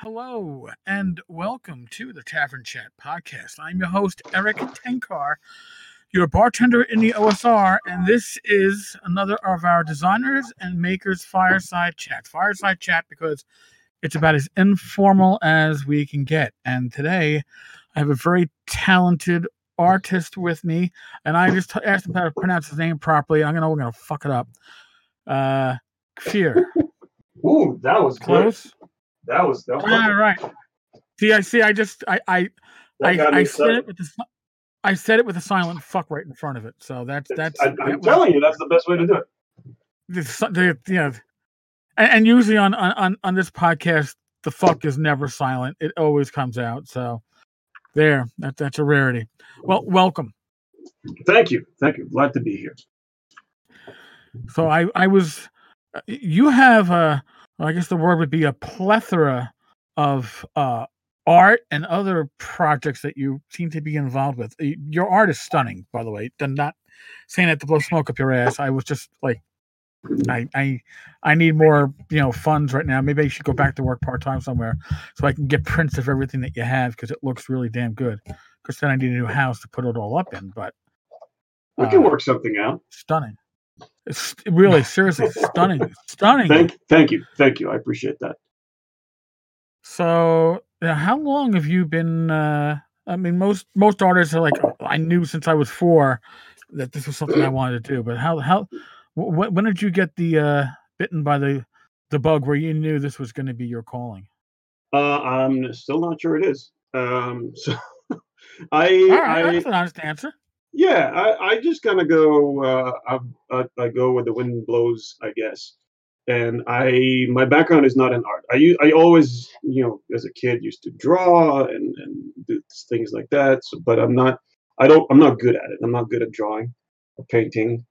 Hello and welcome to the Tavern Chat podcast. I'm your host, Eric Tenkar, your bartender in the OSR, and this is another of our designers and makers fireside chat. Fireside chat because it's about as informal as we can get. And today I have a very talented artist with me, and I just asked him how to pronounce his name properly. We're gonna fuck it up. Fear. Ooh, that was Close. good. That was All right. I said it with I said it with a silent fuck right in front of it. So I'm telling you, that's the best way to do it. And usually on this podcast, the fuck is never silent. It always comes out. So that's a rarity. Well, welcome. Thank you. Glad to be here. So you have I guess the word would be a plethora of art and other projects that you seem to be involved with. Your art is stunning, by the way. I'm not saying that to blow smoke up your ass. I was just like, I need more, funds right now. Maybe I should go back to work part-time somewhere so I can get prints of everything that you have because it looks really damn good. Because then I need a new house to put it all up in. But we can work something out. Stunning. It's really seriously stunning. Thank you. I appreciate that. So, how long have you been? Most artists are like, I knew since I was 4 that this was something I wanted to do. But when did you get the bitten by the bug where you knew this was going to be your calling? I'm still not sure it is. So that's an honest answer. Yeah, I just kind of go. I go where the wind blows, I guess. And my background is not in art. I always, as a kid, used to draw and do things like that. So, but I'm not good at it. I'm not good at drawing or painting.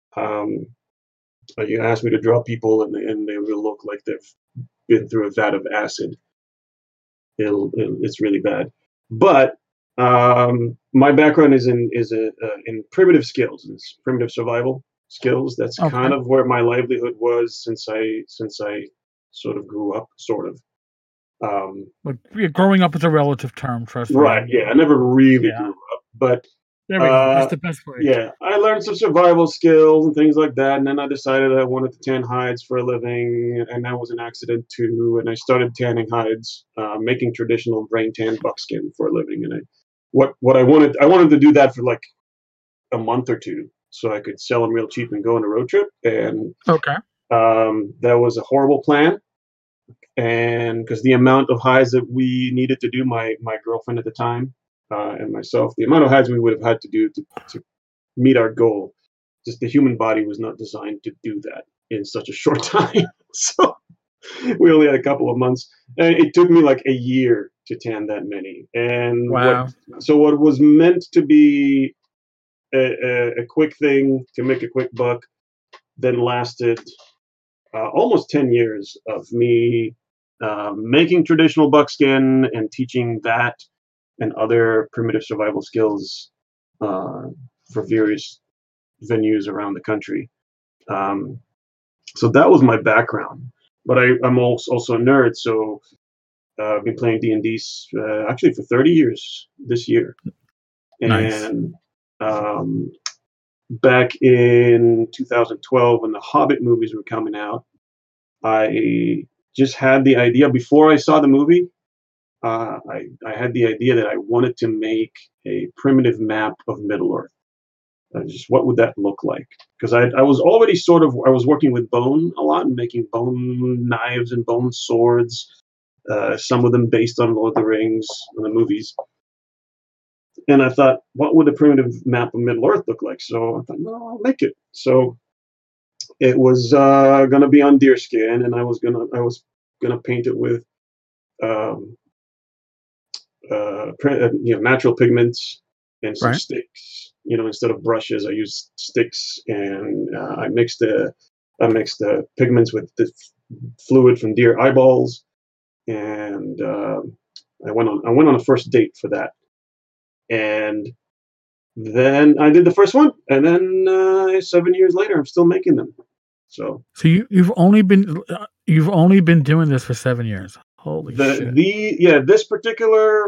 You ask me to draw people, and they will look like they've been through a vat of acid. It's really bad. But my background is in primitive skills, and primitive survival skills. That's okay. Kind of where my livelihood was since I sort of grew up, sort of. But growing up is a relative term, trust me. Right? Yeah, I never really grew up, but there we go. That's the best way. Yeah, I learned some survival skills and things like that, and then I decided I wanted to tan hides for a living, and that was an accident too. And I started tanning hides, making traditional brain tan buckskin for a living. And I wanted to do that for like a month or two, so I could sell them real cheap and go on a road trip. And that was a horrible plan. And because the amount of hides that we needed to do, my girlfriend at the time and myself, the amount of hides we would have had to do to meet our goal, just the human body was not designed to do that in such a short time. So we only had a couple of months, and it took me like a year to tan that many. And what was meant to be a quick thing to make a quick buck then lasted almost 10 years of me making traditional buckskin and teaching that and other primitive survival skills for various venues around the country. So that was my background. But I'm also a nerd, so I've been playing D&D actually for 30 years this year. Nice. And back in 2012, when the Hobbit movies were coming out, I just had the idea, before I saw the movie, I had the idea that I wanted to make a primitive map of Middle-earth. Just what would that look like? Because I was already I was working with bone a lot and making bone knives and bone swords, some of them based on Lord of the Rings and the movies. And I thought, what would a primitive map of Middle-earth look like? So I thought, no, I'll make it. So it was going to be on deerskin, and I was gonna paint it with natural pigments and some sticks. Instead of brushes, I used sticks, and I mixed the pigments with the fluid from deer eyeballs, and I went on a first date for that, and then I did the first one, and then 7 years later, I'm still making them. So you've only been doing this for 7 years. Holy shit. This particular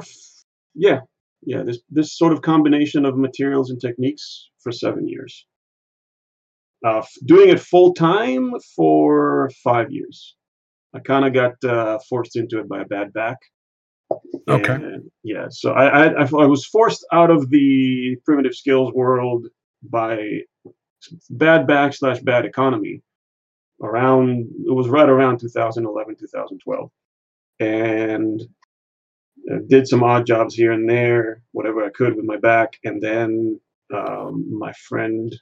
this sort of combination of materials and techniques for 7 years. Doing it full time for 5 years. I kind of got forced into it by a bad back. Okay. And yeah, so I was forced out of the primitive skills world by bad back / bad economy. It was right around 2011, 2012, and did some odd jobs here and there, whatever I could with my back, and then my friend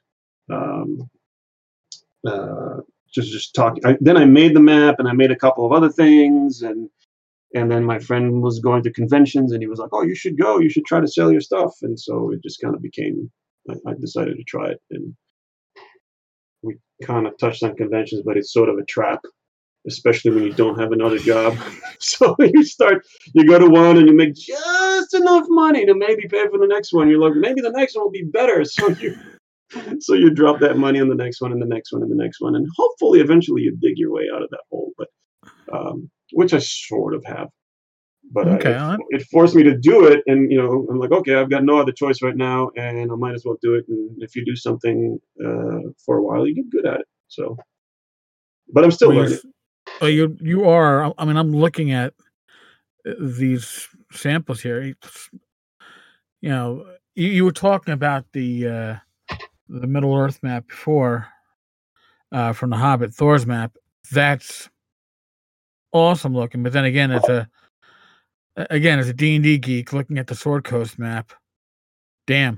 just talking. Then I made the map, and I made a couple of other things, and then my friend was going to conventions, and he was like, "Oh, you should go. You should try to sell your stuff." And so it just kind of became. I decided to try it, and we kind of touched on conventions, but it's sort of a trap, especially when you don't have another job. So you go to one and you make just enough money to maybe pay for the next one. You're like, maybe the next one will be better. So you drop that money on the next one and the next one and the next one, and hopefully eventually you dig your way out of that hole. But which I sort of have. But it forced me to do it, and I'm like, okay, I've got no other choice right now, and I might as well do it. And if you do something for a while, you get good at it. So, but I'm still learning. You are. I mean, I'm looking at these samples here. You were talking about the Middle Earth map before, from the Hobbit, Thor's map. That's awesome looking. But then again, as a D&D geek looking at the Sword Coast map, damn,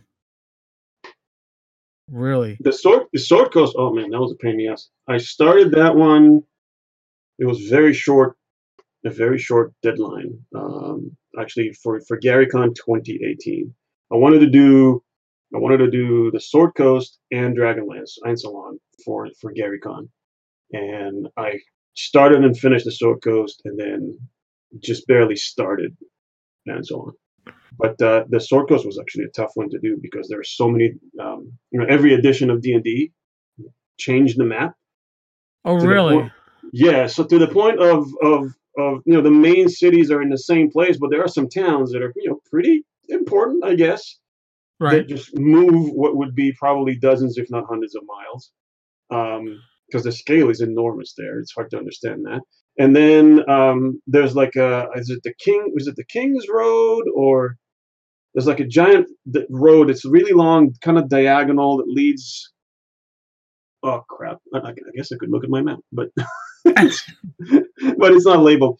really. The Sword Coast. Oh man, that was a pain in the ass. I started that one. It was a very short deadline. Actually, for GaryCon 2018, I wanted to do the Sword Coast and Dragonlance Einzelon for GaryCon, and I started and finished the Sword Coast, and then just barely started Einzelon. But the Sword Coast was actually a tough one to do because there are so many. Every edition of D&D changed the map. Oh, really? Yeah. So to the point of the main cities are in the same place, but there are some towns that are pretty important, I guess. Right. That just move what would be probably dozens, if not hundreds of miles, because the scale is enormous there. It's hard to understand that. And then there's like is it the King's Road, or there's like a giant road. It's really long, kind of diagonal, that leads. Oh crap! I guess I could look at my map, but but it's not labeled.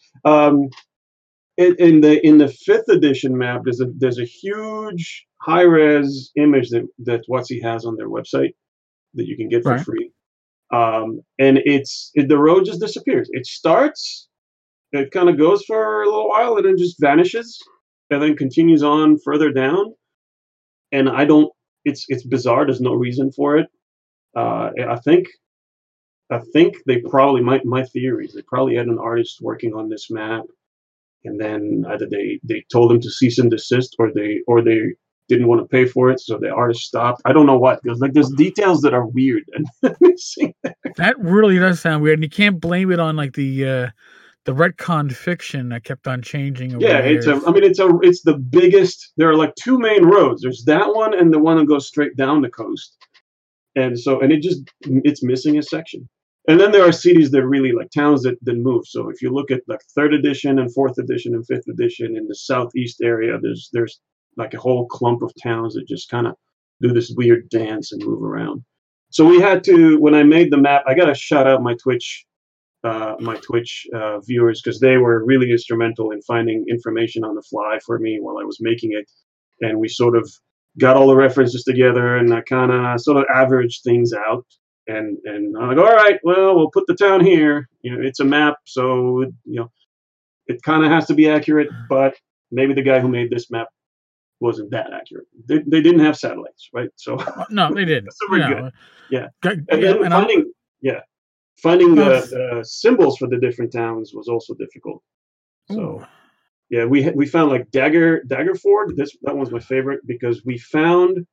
In the 5th edition map, there's a huge high-res image that WotC has on their website that you can get for free. And the road just disappears. It starts, it kind of goes for a little while, and then just vanishes, and then continues on further down. And it's bizarre. There's no reason for it. I think they probably, my theory is they probably had an artist working on this map, and then either they told them to cease and desist, or they didn't want to pay for it, so the artist stopped. I don't know what. There's details that are weird and missing there. That really does sound weird, and you can't blame it on like the retconned fiction that kept on changing over the years. It's the biggest. There are like 2 main roads. There's that one and the one that goes straight down the coast, and it's missing a section. And then there are cities that really, like towns that move. So if you look at like 3rd edition and 4th edition and 5th edition in the southeast area, there's like a whole clump of towns that just kind of do this weird dance and move around. So we had to, when I made the map, I got to shout out my Twitch viewers, because they were really instrumental in finding information on the fly for me while I was making it. And we sort of got all the references together, and I kind of sort of averaged things out. And I'm like, all right, well, we'll put the town here. It's a map, so it kind of has to be accurate. But maybe the guy who made this map wasn't that accurate. They didn't have satellites, right? So no, they didn't. So we're good. Yeah. And then finding the symbols for the different towns was also difficult. So yeah, we found like Daggerford. That one's my favorite, because we found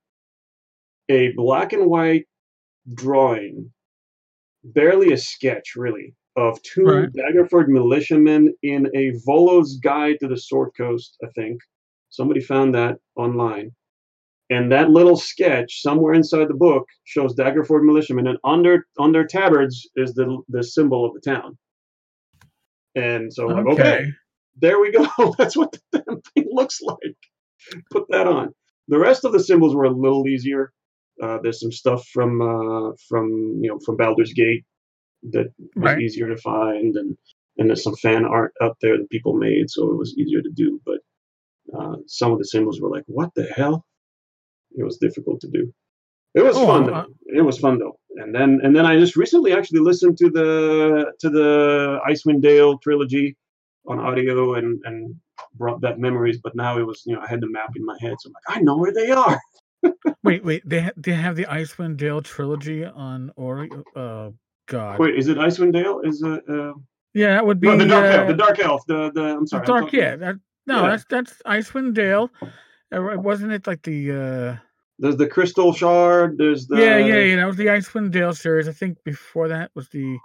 a black and white drawing, barely a sketch really, of two Right. Daggerford militiamen in a Volo's Guide to the Sword Coast, I think. Somebody found that online. And that little sketch somewhere inside the book shows Daggerford militiamen, and under tabards is the symbol of the town. And so, like, okay, Okay. there we go. That's what the damn thing looks like. Put that on. The rest of the symbols were a little easier. There's some stuff from Baldur's Gate that was Right. easier to find, and there's some fan art out there that people made, so it was easier to do. But some of the symbols were like, what the hell? It was difficult to do. It was fun Oh, though. It was fun though. And then I just recently actually listened to the Icewind Dale trilogy on audio and brought back memories. But now it was, I had the map in my head, so I'm like, I know where they are. wait. They have the Icewind Dale trilogy on Ori. God. Wait, is it Icewind Dale? Is it? Yeah, that would No, the be Dark Elf. The Dark Elf. I'm the sorry. I'm Dark. talking. Yeah, Yeah. that's Icewind Dale. Wasn't it like the? There's the Crystal Shard. There's the. Yeah. That was the Icewind Dale series. I think before that was the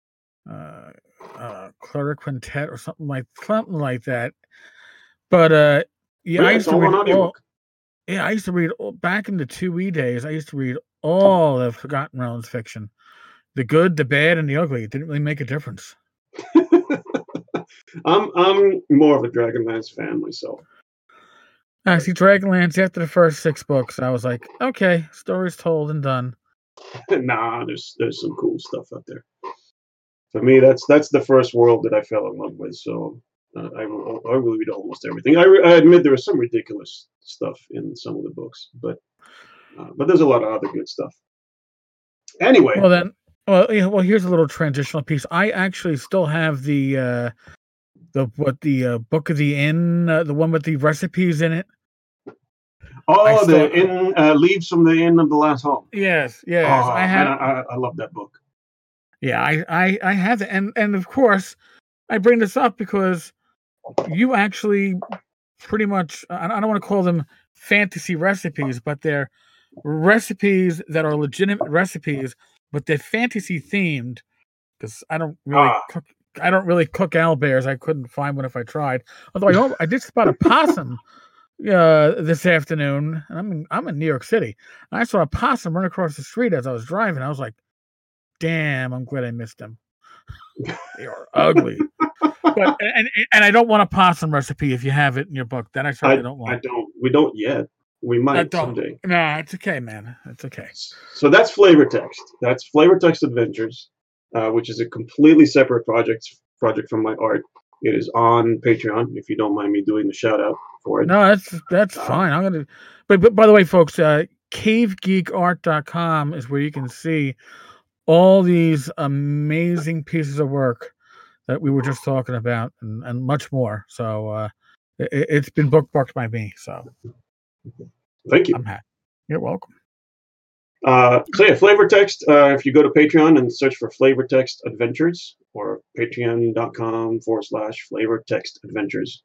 Clara Quintet or something like that. But yeah, I It's used to all read on all. audiobook. Yeah, I used to read back in the 2E days. I used to read all of Forgotten Realms fiction, the good, the bad, and the ugly. It didn't really make a difference. I'm more of a Dragonlance fan myself. I see Dragonlance after the first 6 books. I was like, okay, story's told and done. Nah, there's some cool stuff out there. For me, that's the first world that I fell in love with. So I will read almost everything. I admit there was some ridiculous stuff in some of the books, but there's a lot of other good stuff. Anyway, Well, here's a little transitional piece. I actually still have the Book of the Inn, the one with the recipes in it. Leaves from the Inn of the Last Home. Yes, Oh, I have. Man, I love that book. Yeah, I have it, and of course, I bring this up because you actually pretty much, I don't want to call them fantasy recipes, but they're recipes that are legitimate recipes, but they're fantasy themed. Because I don't really cook. I don't really cook owlbears. I couldn't find one if I tried. Although I did spot a possum this afternoon, and I'm in New York City. I saw a possum run across the street as I was driving. I was like, "Damn, I'm glad I missed them. They are ugly." But and I don't want a possum recipe if you have it in your book. That I certainly don't want. I don't. We don't yet. We might someday. Nah, it's okay, man. It's okay. So that's Flavor Text. That's Flavor Text Adventures, which is a completely separate project from my art. It is on Patreon. If you don't mind me doing the shout out for it. No, that's fine. I'm gonna. But by the way, folks, cavegeekart.com is where you can see all these amazing pieces of work that we were just talking about, and much more. So it's been bookmarked by me. So thank you. I'm happy. You're welcome. So yeah, Flavor Text. If you go to Patreon and search for Flavor Text Adventures or patreon.com/Flavor Text Adventures,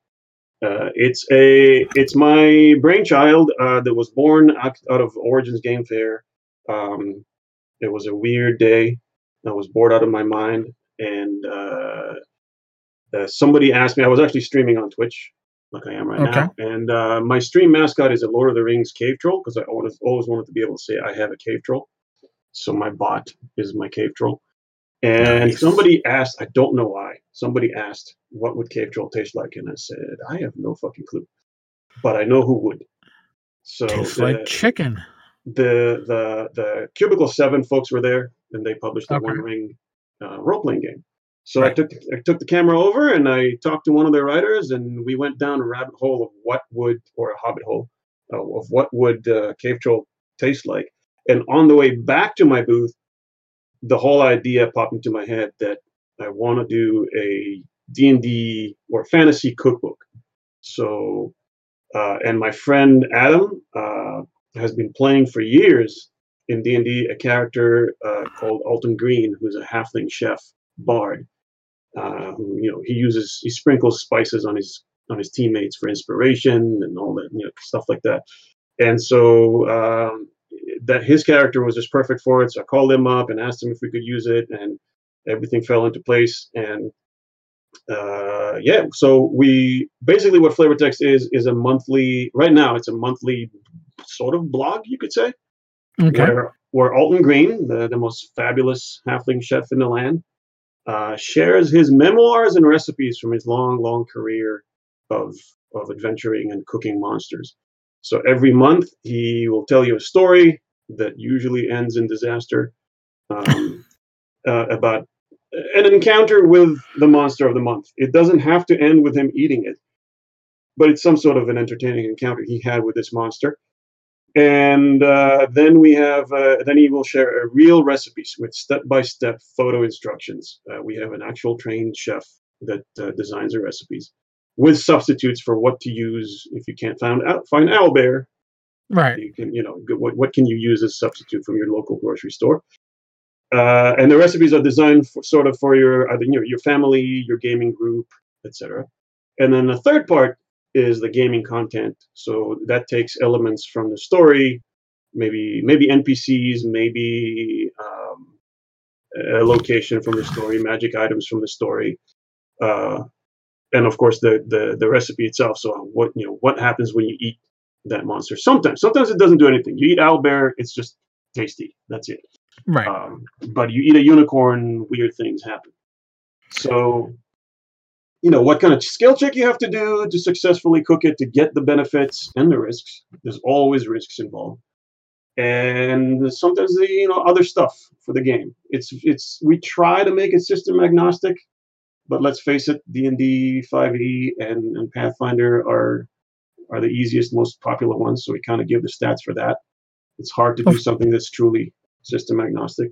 it's my brainchild that was born out of Origins Game Fair. It was a weird day. I was bored out of my mind, and somebody asked me. I was actually streaming on Twitch, like I am right now, and my stream mascot is a Lord of the Rings cave troll because I always wanted to be able to say I have a cave troll. So my bot is my cave troll. And somebody asked, I don't know why, somebody asked, what would cave troll taste like? And I said, I have no fucking clue, but I know who would. So tastes like chicken. The Cubicle 7 folks were there, and they published the One Ring role-playing game. So I took the camera over, and I talked to one of their writers, and we went down a rabbit hole of what would, or a hobbit hole, of what would cave troll taste like. And on the way back to my booth, the whole idea popped into my head that I want to do a D&D or fantasy cookbook. So, and my friend Adam has been playing for years in D&D a character called Alton Green, who's a halfling chef bard. Who he sprinkles spices on his teammates for inspiration and all that stuff like that. And so that his character was just perfect for it. So I called him up and asked him if we could use it, and everything fell into place, and so we basically what Flavor Text is a monthly. Right now, it's a monthly sort of blog, you could say, Okay. where Alton Green, the most fabulous halfling chef in the land, shares his memoirs and recipes from his long career of adventuring and cooking monsters. So every month he will tell you a story that usually ends in disaster, about an encounter with the monster of the month. It doesn't have to end with him eating it, but it's some sort of an entertaining encounter he had with this monster. And then then he will share real recipes with step-by-step photo instructions. We have an actual trained chef that designs the recipes with substitutes for what to use if you can't find owlbear. Right. You can, what can you use as substitute from your local grocery store? And the recipes are designed for your family, your gaming group, etc. And then the third part is the gaming content. So that takes elements from the story, maybe NPCs, maybe a location from the story, magic items from the story, and of course the recipe itself. So what happens when you eat that monster? Sometimes it doesn't do anything. You eat owlbear, it's just tasty. That's it. Right. But you eat a unicorn, weird things happen. So, what kind of skill check you have to do to successfully cook it to get the benefits and the risks. There's always risks involved. And sometimes the other stuff for the game. We try to make it system agnostic, but let's face it, D&D, 5e, and Pathfinder are the easiest, most popular ones. So we kind of give the stats for that. It's hard to do something that's truly system agnostic.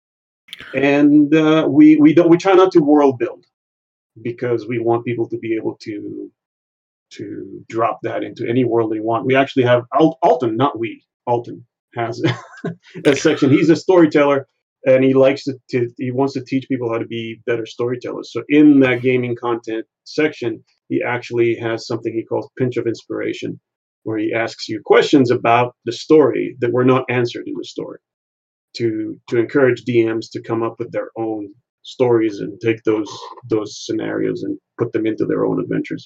And we try not to world build, because we want people to be able to drop that into any world they want. We actually have Alton, not we. Alton has a section. He's a storyteller, and he likes he wants to teach people how to be better storytellers. So in that gaming content section, he actually has something he calls Pinch of Inspiration, where he asks you questions about the story that were not answered in the story, to encourage DMs to come up with their own stories and take those scenarios and put them into their own adventures.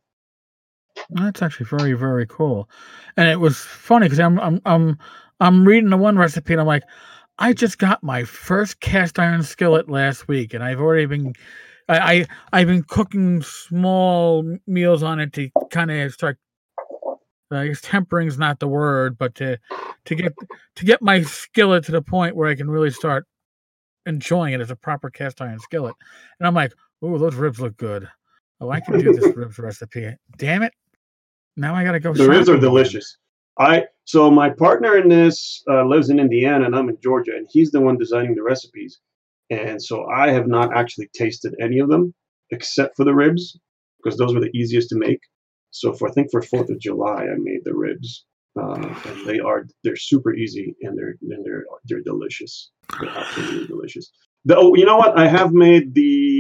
That's actually very, very cool. And it was funny because I'm reading the one recipe and I'm like, I just got my first cast iron skillet last week, and I've already been I've been cooking small meals on it to kind of start. I guess tempering's not the word, but to get my skillet to the point where I can really start enjoying it as a proper cast iron skillet. And I'm like, "Ooh, those ribs look good. Oh, I can do this ribs recipe. Damn it! Now I gotta go." The ribs are delicious. Again. So my partner in this lives in Indiana, and I'm in Georgia, and he's the one designing the recipes. And so I have not actually tasted any of them except for the ribs, because those were the easiest to make. So I think for 4th of July, I made the ribs, and they're super easy, and they're delicious. They're absolutely delicious. You know what? I have made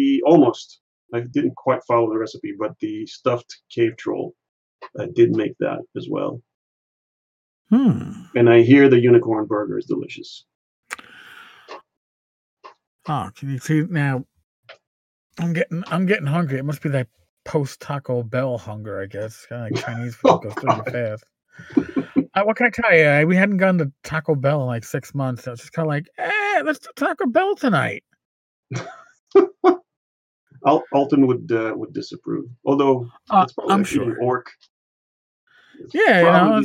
I didn't quite follow the recipe, but the stuffed cave troll, I did make that as well. And I hear the unicorn burger is delicious. Oh, can you see now? I'm getting hungry. It must be that post Taco Bell hunger, I guess. Kind of like Chinese food goes through you fast. What can I tell you? We hadn't gone to Taco Bell in like 6 months. So it's just kind of like, let's do Taco Bell tonight. Alton would disapprove, although it's probably I'm sure. Orc. Yeah,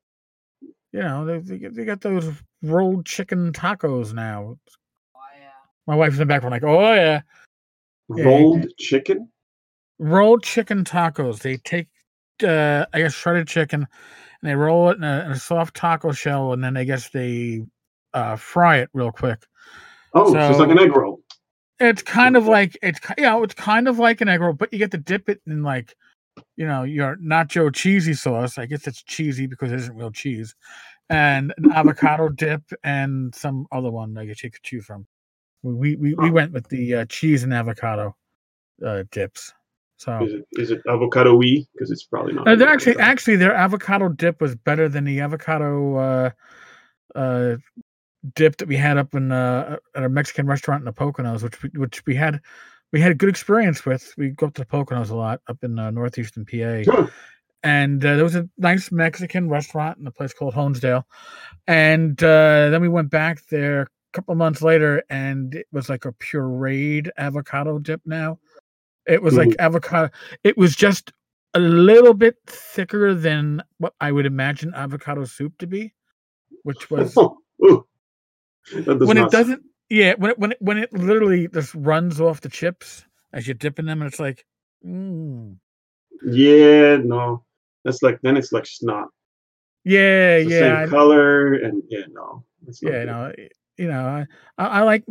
they got those rolled chicken tacos now. Oh yeah. My wife's in the back. We're like, oh yeah. Rolled chicken. Rolled chicken tacos. They take, I guess, shredded chicken, and they roll it in a soft taco shell, and then I guess they fry it real quick. Oh, so it's like an egg roll. It's kind of like it's kind of like an egg roll, but you get to dip it in like, your nacho cheesy sauce. I guess it's cheesy because it isn't real cheese, and an avocado dip and some other one I guess you could choose from. We went with the cheese and avocado dips. So is it avocado-y? Because it's probably not. They're actually their avocado dip was better than the avocado dip that we had up in at a Mexican restaurant in the Poconos, which we had a good experience with. We go up to the Poconos a lot up in northeastern PA, Huh. and there was a nice Mexican restaurant in a place called Honesdale, and then we went back there a couple of months later, and it was like a pureed avocado dip. Now it was like Mhm. avocado. It was just a little bit thicker than what I would imagine avocado soup to be, which was Ooh, that does when it not sound. doesn't. Yeah, when it literally just runs off the chips as you're dipping them, and it's like, mm. Yeah, no. That's like then it's like snot. Yeah, It's the same yeah, color, and yeah, no, that's not yeah. good. I like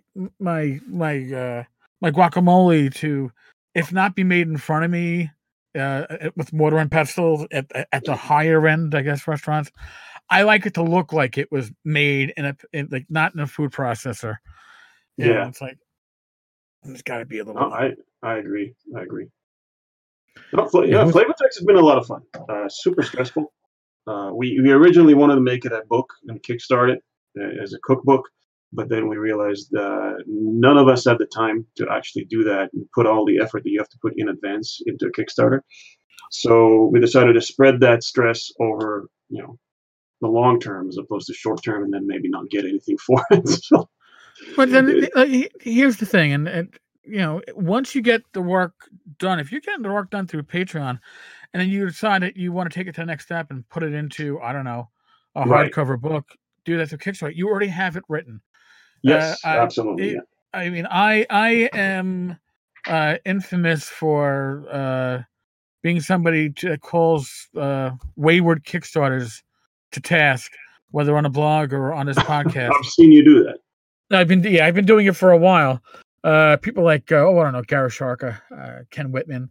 my guacamole to, if not be made in front of me, with mortar and pestle at the higher end, I guess, restaurants. I like it to look like it was made like not in a food processor. Yeah, It's like there's got to be a no, little. I agree. I agree. No, Yeah, yeah, Flavor Text has been a lot of fun. Super stressful. We originally wanted to make it a book and kickstart it as a cookbook, but then we realized none of us had the time to actually do that and put all the effort that you have to put in advance into a Kickstarter. So we decided to spread that stress over, the long term as opposed to short term, and then maybe not get anything for it. So, But then it- here's the thing, and once you get the work done, if you're getting the work done through Patreon, and then you decide that you want to take it to the next step and put it into, I don't know, a right? hardcover book, do that through Kickstarter. You already have it written. Uh, Yes, I, absolutely. it, Yeah. I mean, I am infamous for being somebody that calls wayward Kickstarters to task, whether on a blog or on this podcast. I've seen you do that. I've been doing it for a while. People like I don't know, Gareth Sharka, Ken Whitman,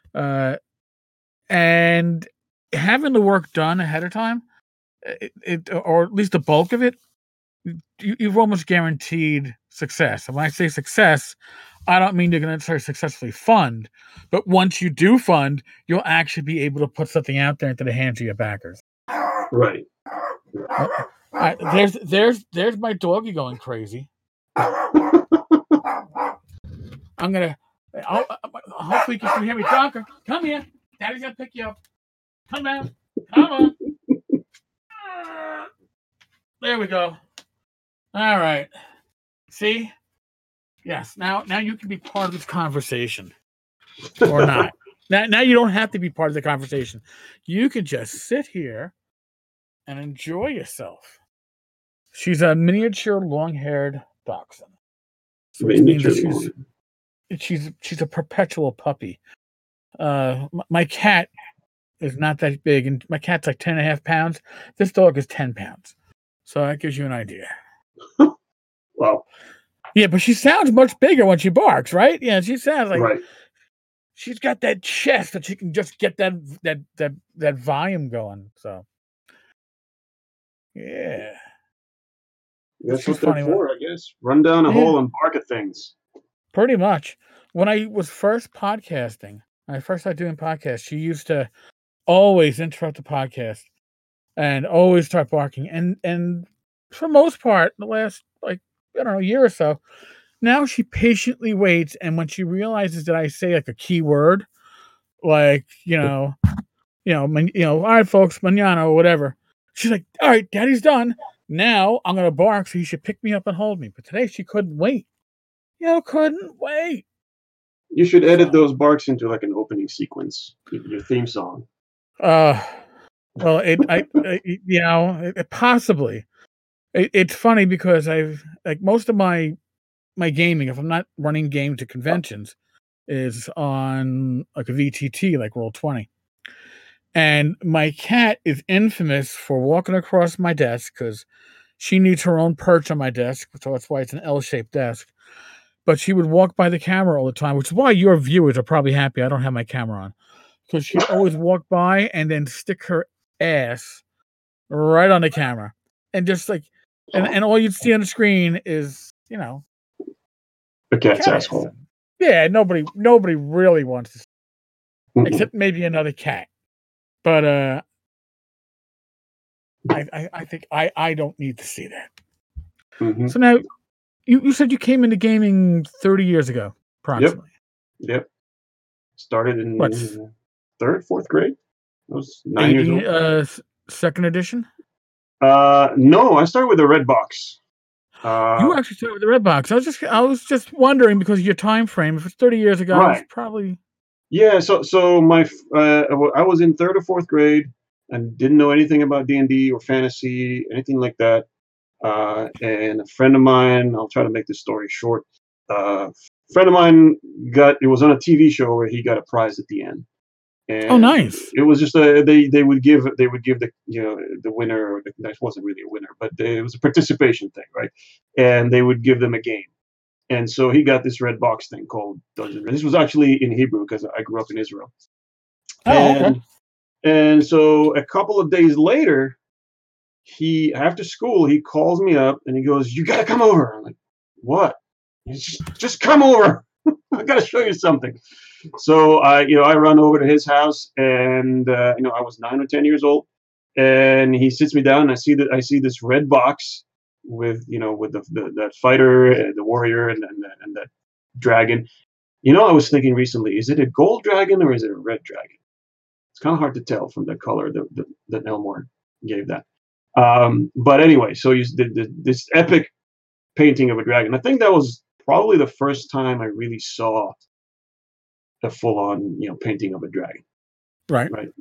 and having the work done ahead of time, or at least the bulk of it, you've almost guaranteed success. And when I say success, I don't mean you're going to necessarily successfully fund, but once you do fund, you'll actually be able to put something out there into the hands of your backers. Right. There's my doggy going crazy. I'm gonna. Hopefully, you can hear me talking. Come here, Daddy's gonna pick you up. Come on, come on. There we go. All right. See? Yes. Now you can be part of this conversation, or not. Now you don't have to be part of the conversation. You can just sit here and enjoy yourself. She's a miniature long-haired dachshund, so which means Miniature that long. she's a perpetual puppy. My cat is not that big, and my cat's like 10.5 pounds. This dog is 10 pounds. So that gives you an idea. Wow. Yeah, but she sounds much bigger when she barks, right? Yeah, she sounds like Right. she's got that chest that she can just get that volume going. So yeah, That's she's what they're funny. for, I guess. Run down a Yeah, hole and bark at things. pretty much. When I was first podcasting, when I first started doing podcasts, she used to always interrupt the podcast and always start barking. And for the most part, the last year or so, now she patiently waits, and when she realizes that I say like a key word, like all right, folks, mañana or whatever, she's like, all right, Daddy's done. Now I'm gonna bark, so you should pick me up and hold me. But today she couldn't wait. Couldn't wait. You should edit So, those barks into like an opening sequence, your theme song. uh, well, possibly. It's funny because I've like most of my gaming, if I'm not running game to conventions, is on like a VTT, like Roll20. And my cat is infamous for walking across my desk because she needs her own perch on my desk, so that's why it's an L-shaped desk. But she would walk by the camera all the time, which is why your viewers are probably happy I don't have my camera on. Because she'd always walk by and then stick her ass right on the camera. And just like and all you'd see on the screen is, A cat's cat ass. asshole. Yeah, nobody really wants to see, Mm-mm. except maybe another cat. But I think I don't need to see that. Hmm. So now you said you came into gaming 30 years ago, Yep. approximately. Yep. Started What's in third, fourth grade. I was 9 years 80 old. second edition? No, I started with a red box. You actually started with the red box. I was just wondering because your time frame, if it's 30 years ago, I was Right. probably Yeah. So I was in third or fourth grade and didn't know anything about D&D or fantasy, anything like that. And a friend of mine, I'll try to make this story short. Friend of mine it was on a TV show where he got a prize at the end. oh And nice. it was just they would give the the winner, or that wasn't really a winner, but it was a participation thing, right? And they would give them a game. And so he got this red box thing called Dungeon. This was actually in Hebrew because I grew up in Israel. Oh, okay. And so a couple of days later, he after school he calls me up and he goes, "You gotta come over." I'm like, "What?" He's just come over. I gotta show you something. So I run over to his house, and I was 9 or 10 years old, and he sits me down, and I see this red box with with that fighter, the warrior, and that dragon. I was thinking recently, is it a gold dragon or is it a red dragon? It's kind of hard to tell from the color that Elmore gave that. But anyway, so you did this epic painting of a dragon. I think that was probably the first time I really saw a full-on painting of a dragon, Right. right?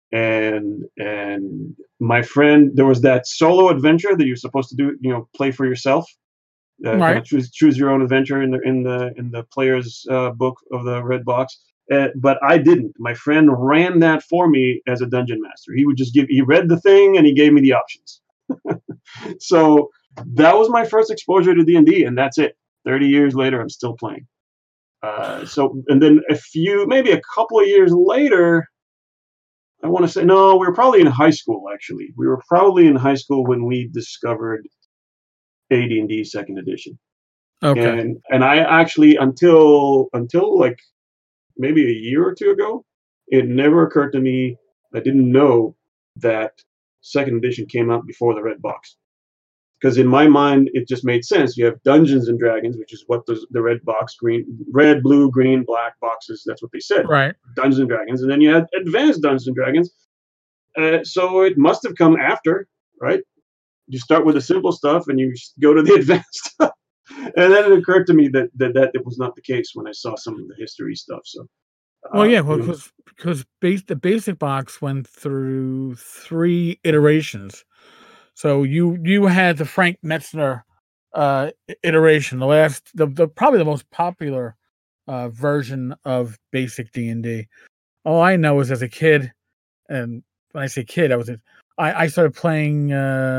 And my friend, there was that solo adventure that you're supposed to do, play for yourself, kind Right. of choose your own adventure in the player's book of the red box. But I didn't. My friend ran that for me as a dungeon master. He read the thing and he gave me the options. So that was my first exposure to D&D, and that's it. 30 years later, I'm still playing. And then maybe a couple of years later, I want to say, no, we were probably in high school, actually. We were probably in high school when we discovered AD&D second edition. Okay. And I actually, until like maybe a year or two ago, it never occurred to me, I didn't know that second edition came out before the red box. Because in my mind, it just made sense. You have Dungeons and Dragons, which is what the red box, red, blue, green, black boxes. That's what they said. Right. Dungeons and Dragons, and then you had Advanced Dungeons and Dragons. So it must have come after, right? You start with the simple stuff, and you go to the advanced stuff. And then it occurred to me that it was not the case when I saw some of the history stuff. So, Well, yeah, well, you know, because the basic box went through 3 iterations. So you had the Frank Metzner iteration, the probably the most popular version of basic D&D. All I know is as a kid, and when I say kid, I started playing.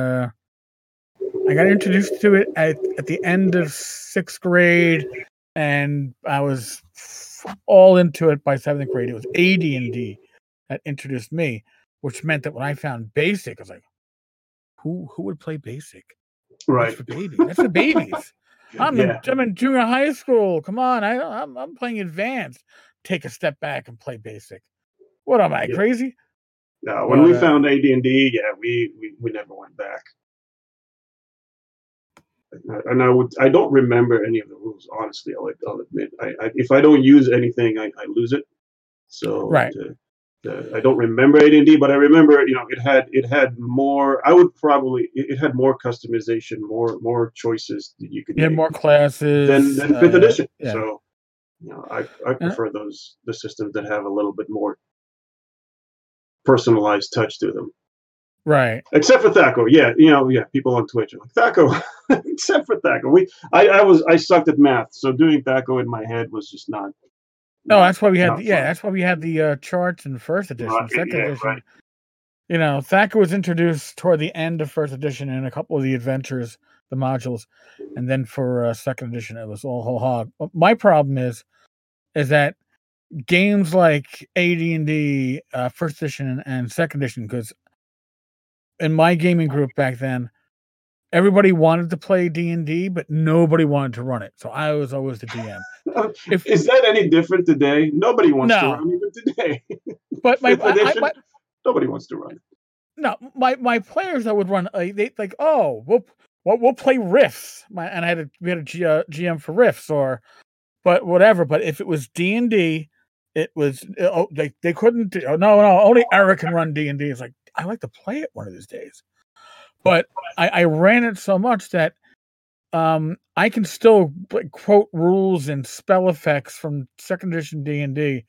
I got introduced to it at the end of 6th grade, and I was all into it by 7th grade. It was AD&D that introduced me, which meant that when I found Basic, I was like, who would play Basic? That's right? for babies. That's for babies. Yeah. I'm in junior high school. Come on, I'm playing advanced. Take a step back and play Basic. What am I Yeah. crazy? When But we found AD&D, yeah, we never went back. And I don't remember any of the rules. Honestly, I'll admit. If I don't use anything, I lose it. So right, I don't remember AD&D, but I remember it had more. I would probably it had more customization, more choices that you could you had make more classes. than fifth edition. Yeah, So I and, prefer the systems that have a little bit more personalized touch to them. right. Except for Thaco, yeah, people on Twitch are like Thaco. Except for Thaco, I sucked at math, so doing Thaco in my head was just not No, not that's why we had not fun. that's why we had the charts in first Right, edition. Second yeah, right. edition, Thacker was introduced toward the end of first edition in a couple of the adventures, the modules, and then for second edition, it was all whole hog. My problem is that games like AD&D, first edition and second edition, because in my gaming group back then, everybody wanted to play D&D, but nobody wanted to run it. So I was always the DM. If Is that any different today? Nobody wants to no, run even today. but Fifth edition, nobody wants to run. my players that would run, they like, oh, we'll play Rifts. And we had a GM for Rifts but whatever. But if it was D&D, it was they couldn't do. Oh, no, only Eric can run D&D. It's like I like to play it one of these days. But I ran it so much that I can still quote rules and spell effects from second edition D&D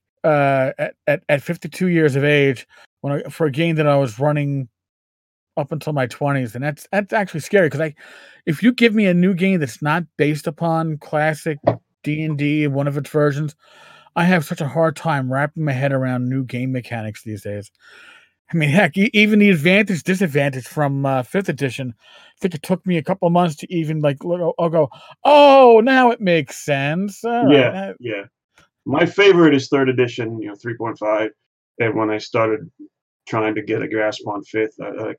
at 52 years of age for a game that I was running up until my 20s, and that's actually scary because if you give me a new game that's not based upon classic D&D and one of its versions, I have such a hard time wrapping my head around new game mechanics these days. I mean, heck, even the advantage disadvantage from 5th edition, I think it took me a couple of months to even I'll go, oh, now it makes sense. All right. Yeah. My favorite is 3rd edition, 3.5, and when I started trying to get a grasp on 5th,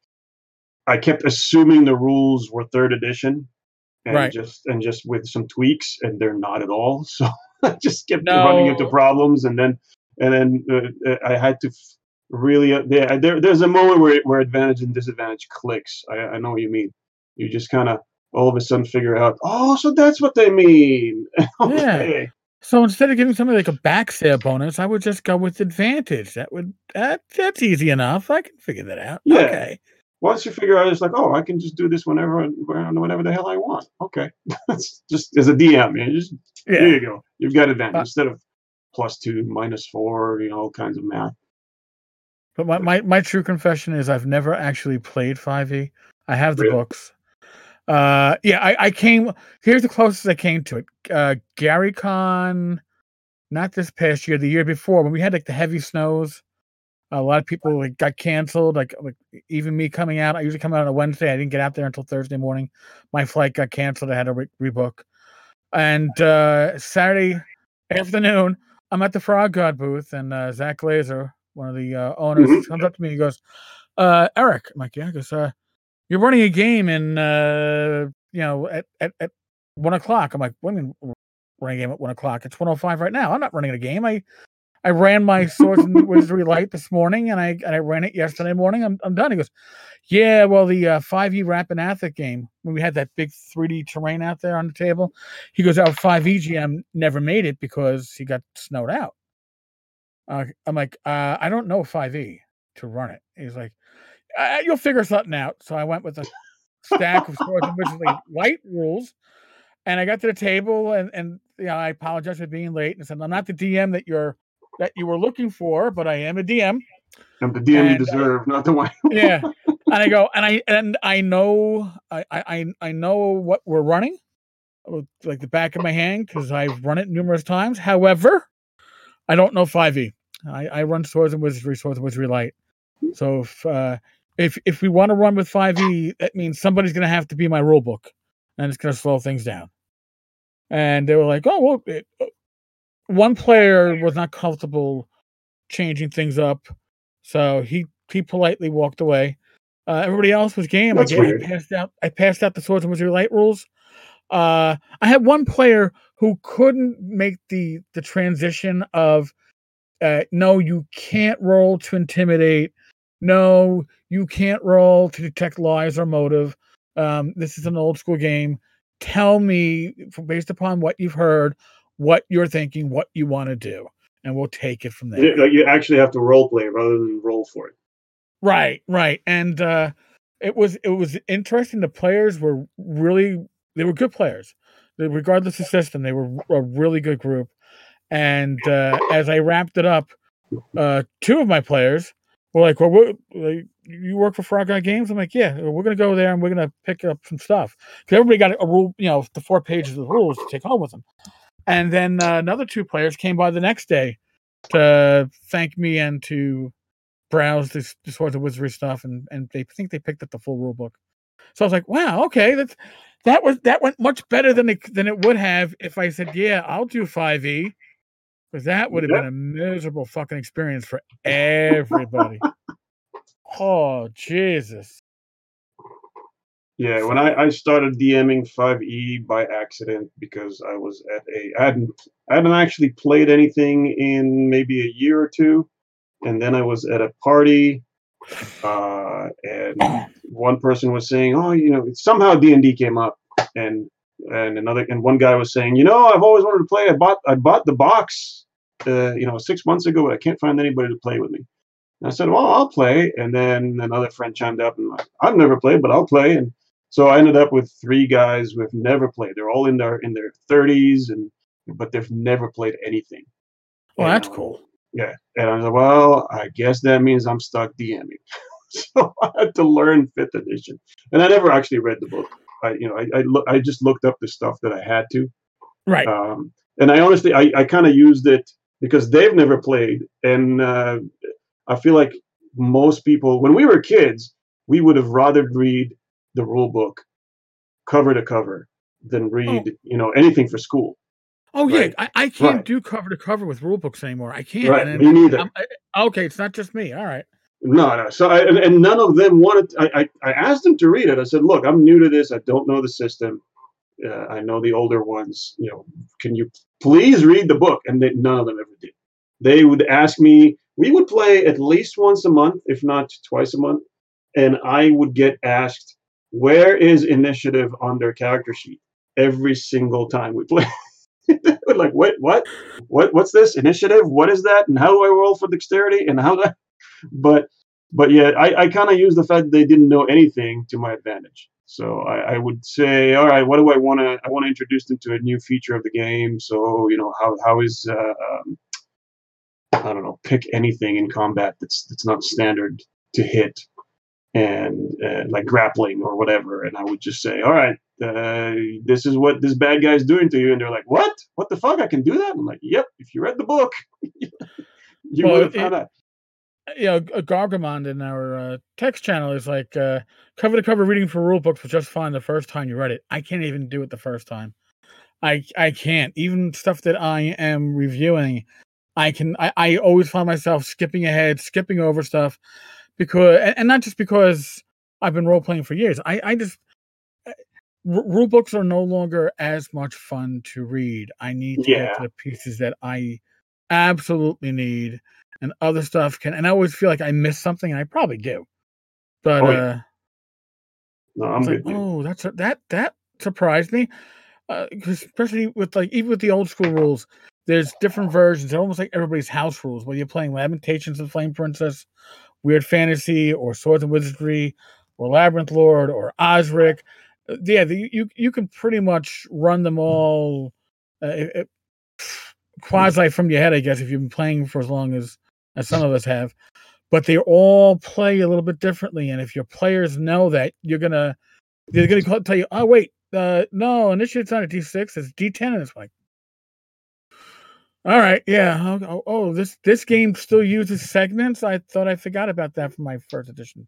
I kept assuming the rules were 3rd edition, and Right. just with some tweaks, and they're not at all. So I just kept running into problems, and then I had to really there's a moment where advantage and disadvantage clicks. I know what you mean. You just kind of all of a sudden figure out, oh, so that's what they mean. Okay. Yeah. So instead of giving somebody like a backstab bonus, I would just go with advantage. That's easy enough. I can figure that out. Yeah. Okay. Once you figure out, it's like, oh, I can just do this whenever the hell I want. Okay. just as a DM, here you go. You've got advantage instead of +2, -4, all kinds of math. But my true confession is I've never actually played 5e. I have the books. Here's the closest I came to it. Gary Con, not this past year, the year before, when we had like the heavy snows. A lot of people got canceled. Like even me coming out, I usually come out on a Wednesday. I didn't get out there until Thursday morning. My flight got canceled. I had to rebook. And Saturday afternoon, I'm at the Frog God booth, and Zach Glazer, one of the owners, comes up to me. He goes, "Eric," I'm like, "Yeah." He goes, "You're running a game in at 1:00." I'm like, "What do you mean running a game at 1:00? It's 1:05 right now. I'm not running a game. I ran my Swords and Wizardry Light this morning, and I ran it yesterday morning. I'm done." He goes, "Yeah, well, the 5e Rappahathic game, when we had that big 3D terrain out there on the table," he goes, "our 5e GM never made it because he got snowed out." I'm like, "I don't know 5e to run it." He's like, "You'll figure something out." So I went with a stack of Swords and Wizardry Light rules, and I got to the table, and I apologize for being late, and said, "I'm not the DM that you were looking for, but I am a DM. I'm the DM you deserve, not the one." Yeah, and I go, and I know I know what we're running, like the back of my hand, because I've run it numerous times. However, I don't know 5e. I run Swords and Wizardry Light. So if we want to run with 5e, that means somebody's going to have to be my rule book, and it's going to slow things down. And they were like, "Oh, well." One player was not comfortable changing things up, so he politely walked away. Everybody else was game. That's weird. I passed out the Swords and Wizardry Light rules. I had one player who couldn't make the transition of no, you can't roll to intimidate. No, you can't roll to detect lies or motive. This is an old school game. Tell me, based upon what you've heard, what you're thinking, what you want to do, and we'll take it from there. You actually have to role play rather than roll for it. Right. And it was interesting. The players were they were good players. Regardless of system, they were a really good group. And as I wrapped it up, two of my players were like, "Well, you work for Frog God Games?" I'm like, "Yeah, we're going to go there and we're going to pick up some stuff." Because everybody got a rule, the 4 pages of the rules to take home with them. And then another 2 players came by the next day to thank me and to browse the Swords and Wizardry stuff, and they think they picked up the full rule book. So I was like, "Wow, okay, that went much better than it would have if I said, yeah, I'll do 5e." Because that would have been a miserable fucking experience for everybody. Oh, Jesus. Yeah, when I started DMing 5e by accident because I was I hadn't actually played anything in maybe a year or two, and then I was at a party And one person was saying, "Oh, somehow D&D came up, and one guy was saying, I've always wanted to play. I bought the box, 6 months ago, but I can't find anybody to play with me." And I said, "Well, I'll play." And then another friend chimed up and like, "I've never played, but I'll play." And so I ended up with three guys who have never played. They're all in their 30s, but they've never played anything. Well, And that's cool. yeah, and I was like, "Well, I guess that means I'm stuck DMing." So I had to learn fifth edition, and I never actually read the book. I just looked up the stuff that I had to, Right. and I honestly I kind of used it because they've never played, and I feel like most people when we were kids, we would have rather read the rule book cover to cover than Oh, read anything for school, oh yeah. right? I can't Right, do cover to cover with rule books anymore. I can't. right. Me neither. Okay, it's not just me. All right. No, no. So and none of them wanted. I asked them to read it. I said, "Look, I'm new to this. I don't know the system. I know the older ones. Can you please read the book?" And none of them ever did. They would ask me. We would play at least once a month, if not twice a month, and I would get asked, "Where is initiative on their character sheet?" Every single time we play. Like, what's this initiative? What is that? And how do I roll for dexterity? And how do I? But yeah, I kind of use the fact that they didn't know anything to my advantage. So I would say, all right, what do I want to? I want to introduce them to a new feature of the game. So how is I don't know, pick anything in combat that's not standard to hit, and like grappling or whatever. And I would just say, all right, this is what this bad guy's doing to you. And they're like, what? What the fuck? I can do that? I'm like, yep. If you read the book, you would Well, have found out. a Gargamon in our text channel is like cover to cover reading for rule books was just fine the first time you read it. I can't even do it the first time. I can't. Even stuff that I am reviewing, I always find myself skipping ahead, skipping over stuff because and not just because I've been role playing for years. I just rule books are no longer as much fun to read. I need to get to Yeah. the pieces that I absolutely need, and other stuff can. And I always feel like I miss something, and I probably do. But Oh yeah. No, I'm it's like, with you. oh, that surprised me. 'Cause especially with like even with the old school rules, there's different versions. They're almost like everybody's house rules. Whether you're playing Lamentations of Flame Princess, Weird Fantasy, or Swords and Wizardry, or Labyrinth Lord, or Osric. Yeah, you can pretty much run them all quasi from your head, I guess, if you've been playing for as long as some of us have. But they all play a little bit differently, and if your players know that, they're gonna tell you, "Oh wait, no, initially it's not a D6, it's D10," and it's like, all right, yeah, this game still uses segments. I thought I forgot about that from my first edition.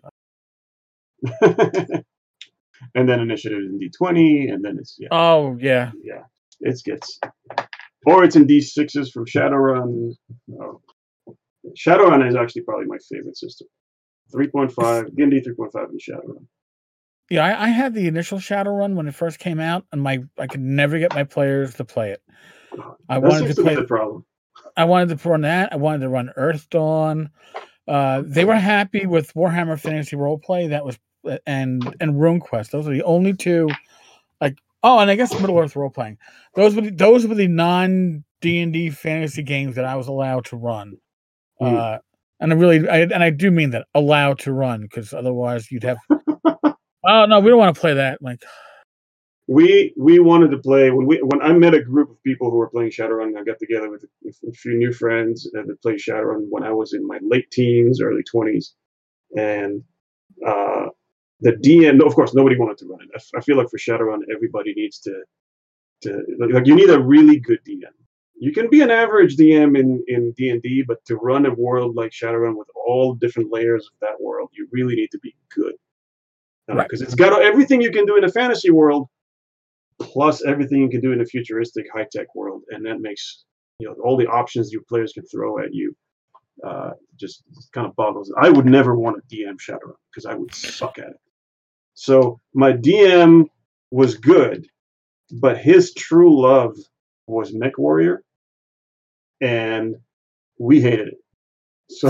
And then initiative is in D20, and then it's Oh yeah, yeah, it gets or it's in D6s from Shadowrun. Oh, Shadowrun is actually probably my favorite system. 3.5 D&D 3.5 in Shadowrun. yeah. I had the initial Shadowrun when it first came out, and I could never get my players to play it. I That wanted seems to to be play. the problem. I wanted to run that. I wanted to run Earthdawn. They were happy with Warhammer Fantasy Roleplay. That was and RuneQuest. Those are the only two. Like, oh, and I guess Middle Earth role playing. Those were the non D&D fantasy games that I was allowed to run. Hmm. And I do mean that allowed to run because otherwise you'd have. Oh no, we don't want to play that. Like, We wanted to play when I met a group of people who were playing Shadowrun. I got together with a few new friends that played Shadowrun when I was in my late teens, early 20s, and uh, the DM. Of course, nobody wanted to run it. I feel like for Shadowrun, everybody needs to like you need a really good DM. You can be an average DM in D&D, but to run a world like Shadowrun with all different layers of that world, you really need to be good right, because it's got everything you can do in a fantasy world plus everything you can do in a futuristic high-tech world, and that makes all the options your players can throw at you just kind of boggles. I would never want to DM Shadowrun because I would suck at it. So my DM was good, but his true love was Mech Warrior, and we hated it. So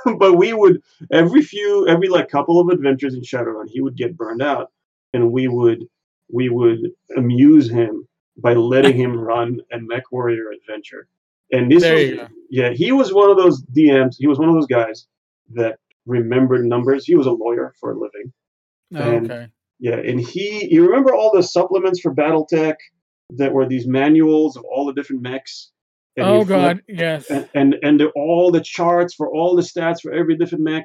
but we would every like couple of adventures in Shadowrun, he would get burned out, and we would amuse him by letting him run a MechWarrior adventure. And this There was you go. yeah, he was one of those DMs. He was one of those guys that remembered numbers. He was a lawyer for a living, Oh, and okay. yeah, and you remember all the supplements for BattleTech that were these manuals of all the different mechs, and you Oh flip God, yes. all the charts for all the stats for every different mech.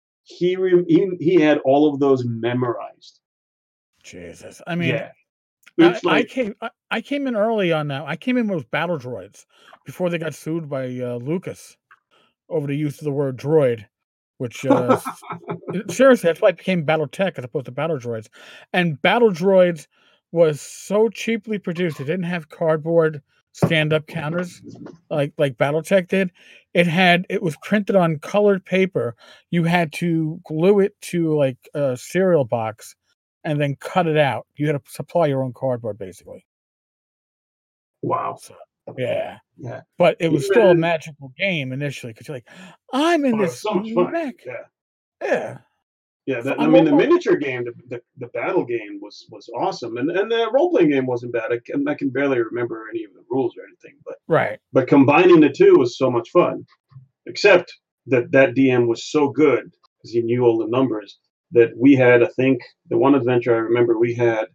He had all of those memorized. Jesus. I mean, Yeah, it's like I came in early on that. I came in with Battle Droids before they got sued by Lucas over the use of the word droid, which seriously, that's why it became BattleTech as opposed to Battle Droids. And Battle Droids was so cheaply produced; it didn't have cardboard stand-up counters like BattleTech did. It was printed on colored paper. You had to glue it to like a cereal box and then cut it out. You had to supply your own cardboard, basically. wow. So, yeah. Yeah, But it was still a even magical game initially because you're like, I'm in oh, it's this so much fun. mech. Yeah, Yeah. yeah. I I'm mean, the almost miniature game, the battle game was awesome, and the role playing game wasn't bad. I can barely remember any of the rules or anything, right. but combining the two was so much fun. Except that DM was so good because he knew all the numbers that we had. I think the one adventure I remember we had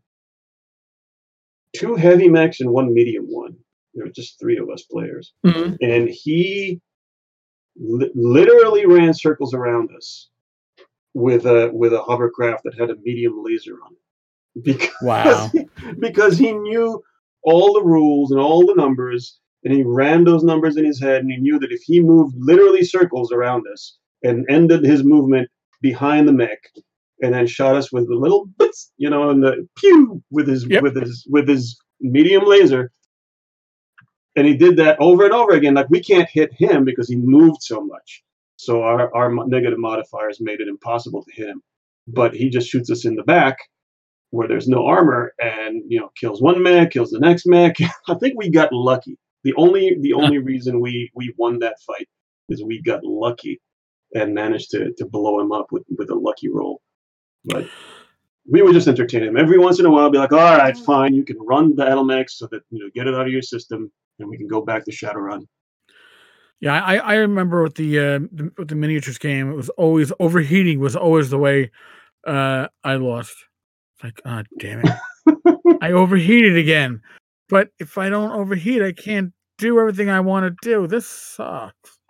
two heavy mechs and one medium one. There were just three of us players, Mhm. and he literally ran circles around us with a hovercraft that had a medium laser on it because Wow. because he knew all the rules and all the numbers, and he ran those numbers in his head, and he knew that if he moved literally circles around us and ended his movement behind the mech and then shot us with the little bits, and the pew with his Yep. medium laser, and he did that over and over again. Like, we can't hit him because he moved so much. So our negative modifiers made it impossible to hit him. But he just shoots us in the back where there's no armor, and kills one mech, kills the next mech. I think we got lucky. The only reason we won that fight is we got lucky and managed to blow him up with a lucky roll. But we would just entertain him every once in a while. Be like, all right, fine, you can run Battle Mech so that get it out of your system, and we can go back to Shadowrun. Yeah, I remember with the miniatures game, it was always overheating was always the way I lost. It's like, oh damn it. I overheated again. But if I don't overheat, I can't do everything I want to do. This sucks.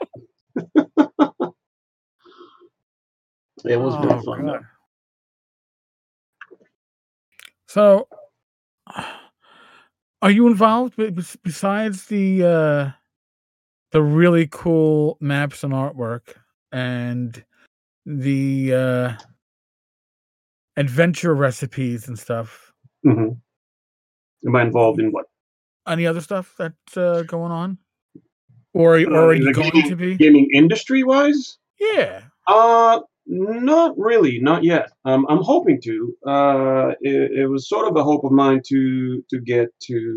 It was real Oh fun God. though. So are you involved besides the really cool maps and artwork and the adventure recipes and stuff? Hmm. Am I involved in what? Any other stuff that's going on? Or are you The going to be? gaming industry wise? Yeah. Not really, not yet. I'm hoping to. It was sort of a hope of mine to get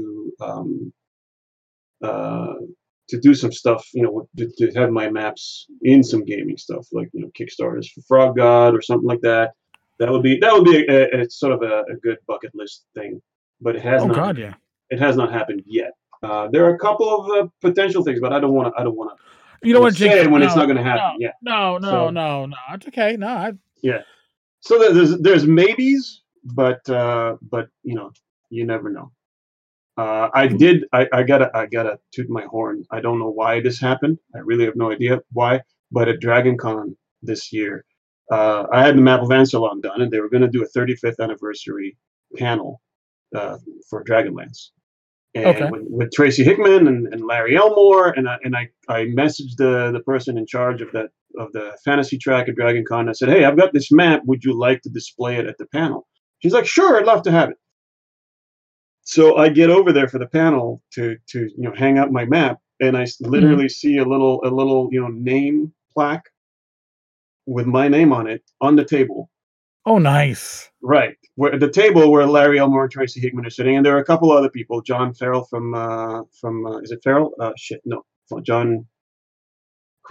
uh, to do some stuff, to have my maps in some gaming stuff, like Kickstarters for Frog God or something like that. That would be a sort of a good bucket list thing, but Oh God, yeah. it has not happened yet. There are a couple of potential things, but I don't want You don't want to jinx say it. when it's No, not going to no, happen. Yeah. no, no, So no, no. It's okay. No, yeah. So there's maybes, but you never know. I gotta toot my horn. I don't know why this happened. I really have no idea why. But at Dragon Con this year, I had the map of Ansalon done, and they were going to do a 35th anniversary panel for Dragonlance. And okay. with Tracy Hickman and Larry Elmore, and I messaged the person in charge of the fantasy track at Dragon Con. I said, hey, I've got this map. Would you like to display it at the panel? She's like, sure, I'd love to have it. So I get over there for the panel to hang up my map, and I Mhm. literally see a little name plaque with my name on it on the table. Oh, nice. Right, where the table where Larry Elmore and Tracy Hickman are sitting, and there are a couple other people. John Farrell from is it Farrell? Shit, no, John. Crap.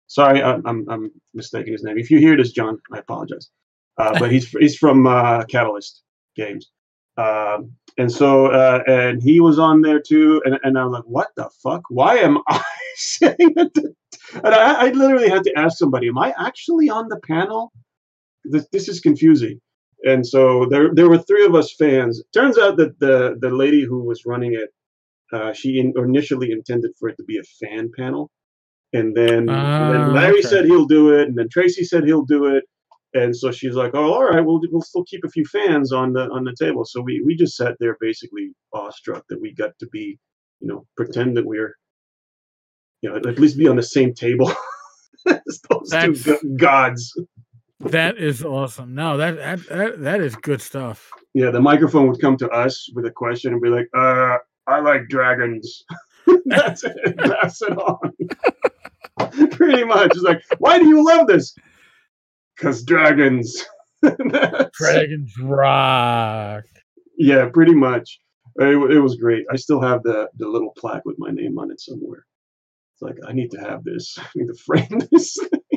Sorry, I'm mistaking his name. If you hear this, John, I apologize. But he's from Catalyst Games, and so and he was on there too. And I'm like, what the fuck? Why am I sitting at the? And I literally had to ask somebody, am I actually on the panel? This is confusing. And so there were three of us fans. Turns out that the lady who was running it, she initially intended for it to be a fan panel, and then Larry said he'll do it, and then Tracy said he'll do it, and so she's like, "Oh, all right, we'll still keep a few fans on the table." So we just sat there basically awestruck that we got to be, pretend that we're, at least be on the same table as those two gods. That is awesome. No, that is good stuff. Yeah, the microphone would come to us with a question and be like, I like dragons. That's it. Pass it on. Pretty much. It's like, why do you love this? Because dragons. Dragons rock. Yeah, pretty much. It was great. I still have the little plaque with my name on it somewhere. It's like, I need to have this. I need to frame this.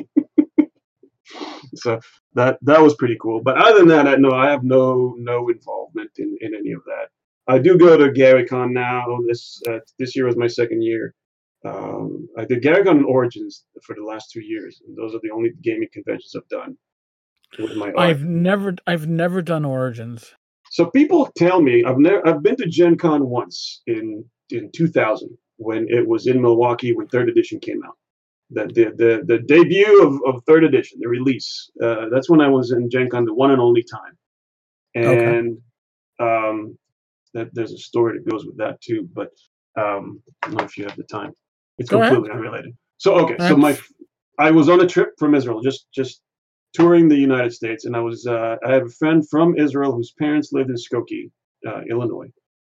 So that was pretty cool. But other than that, no, I have no involvement in any of that. I do go to GaryCon now. This year was my second year. I did GaryCon and Origins for the last 2 years, and those are the only gaming conventions I've done with my art. I've never done Origins. So people tell me I've been to Gen Con once in 2000 when it was in Milwaukee when 3rd edition came out. The debut of 3rd edition, the release. That's when I was in Gen Con the one and only time. And there's a story that goes with that too, but I don't know if you have the time. It's completely unrelated. So I was on a trip from Israel, just touring the United States, and I have a friend from Israel whose parents lived in Skokie, Illinois,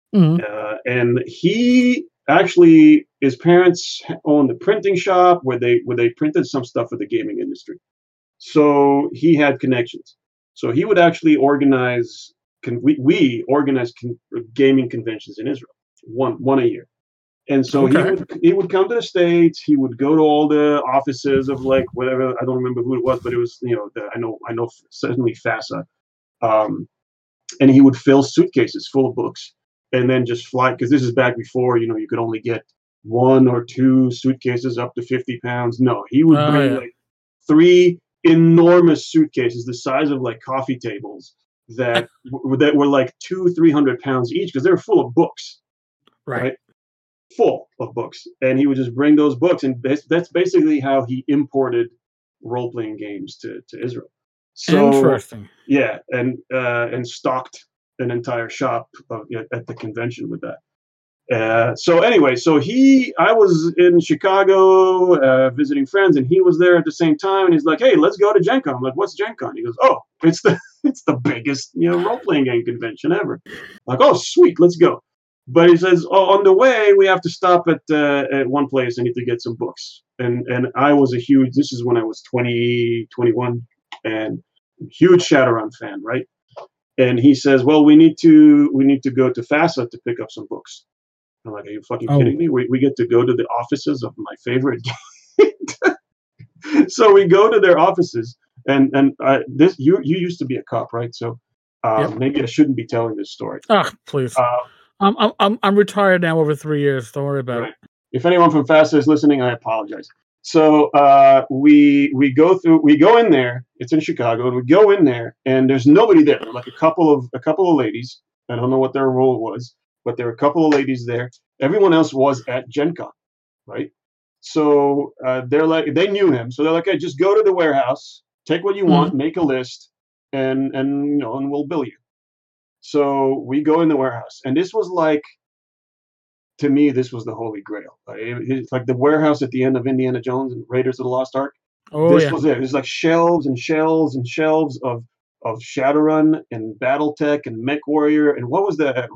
and he actually, his parents owned a printing shop where they printed some stuff for the gaming industry. So he had connections. So he would actually organize. We organize gaming conventions in Israel, one a year. And so he would come to the States. He would go to all the offices of like whatever, I don't remember who it was, but it was I know certainly FASA, and he would fill suitcases full of books and then just fly, because this is back before you could only get 1 or 2 suitcases up to 50 pounds. No, he would bring like 3 enormous suitcases the size of like coffee tables that were like 200-300 pounds each, because they were full of books, right? Full of books, and he would just bring those books, and that's basically how he imported role-playing games to Israel. So interesting. Yeah, and stocked an entire shop at the convention with that. So anyway, I was in Chicago visiting friends, and he was there at the same time, and he's like, "Hey, let's go to Gen Con." I'm like, "What's Gen Con?" He goes, "Oh, it's the biggest role-playing game convention ever." I'm like, "Oh, sweet, let's go." But he says, "Oh, on the way, we have to stop at one place. I need to get some books." And I was this is when I was 20, 21, and huge Shadowrun fan, right? And he says, "Well, we need to go to FASA to pick up some books." I'm like, "Are you fucking kidding me? We get to go to the offices of my favorite game." So we go to their offices, and you used to be a cop, right? So maybe I shouldn't be telling this story. Oh, please. I'm retired now over 3 years. Don't worry about it. If anyone from FASA is listening, I apologize. So we go in there. It's in Chicago, and we go in there, and there's nobody there. There are like a couple of ladies. I don't know what their role was, but there were a couple of ladies there. Everyone else was at Gen Con, right? So they're like, they knew him, so they're like, "Hey, just go to the warehouse, take what you want, make a list, and we'll bill you." So we go in the warehouse, and this was like, to me, this was the Holy Grail. It's like the warehouse at the end of Indiana Jones and Raiders of the Lost Ark. This was it. It was like shelves and shelves and shelves of Shadowrun and BattleTech and MechWarrior, and what was the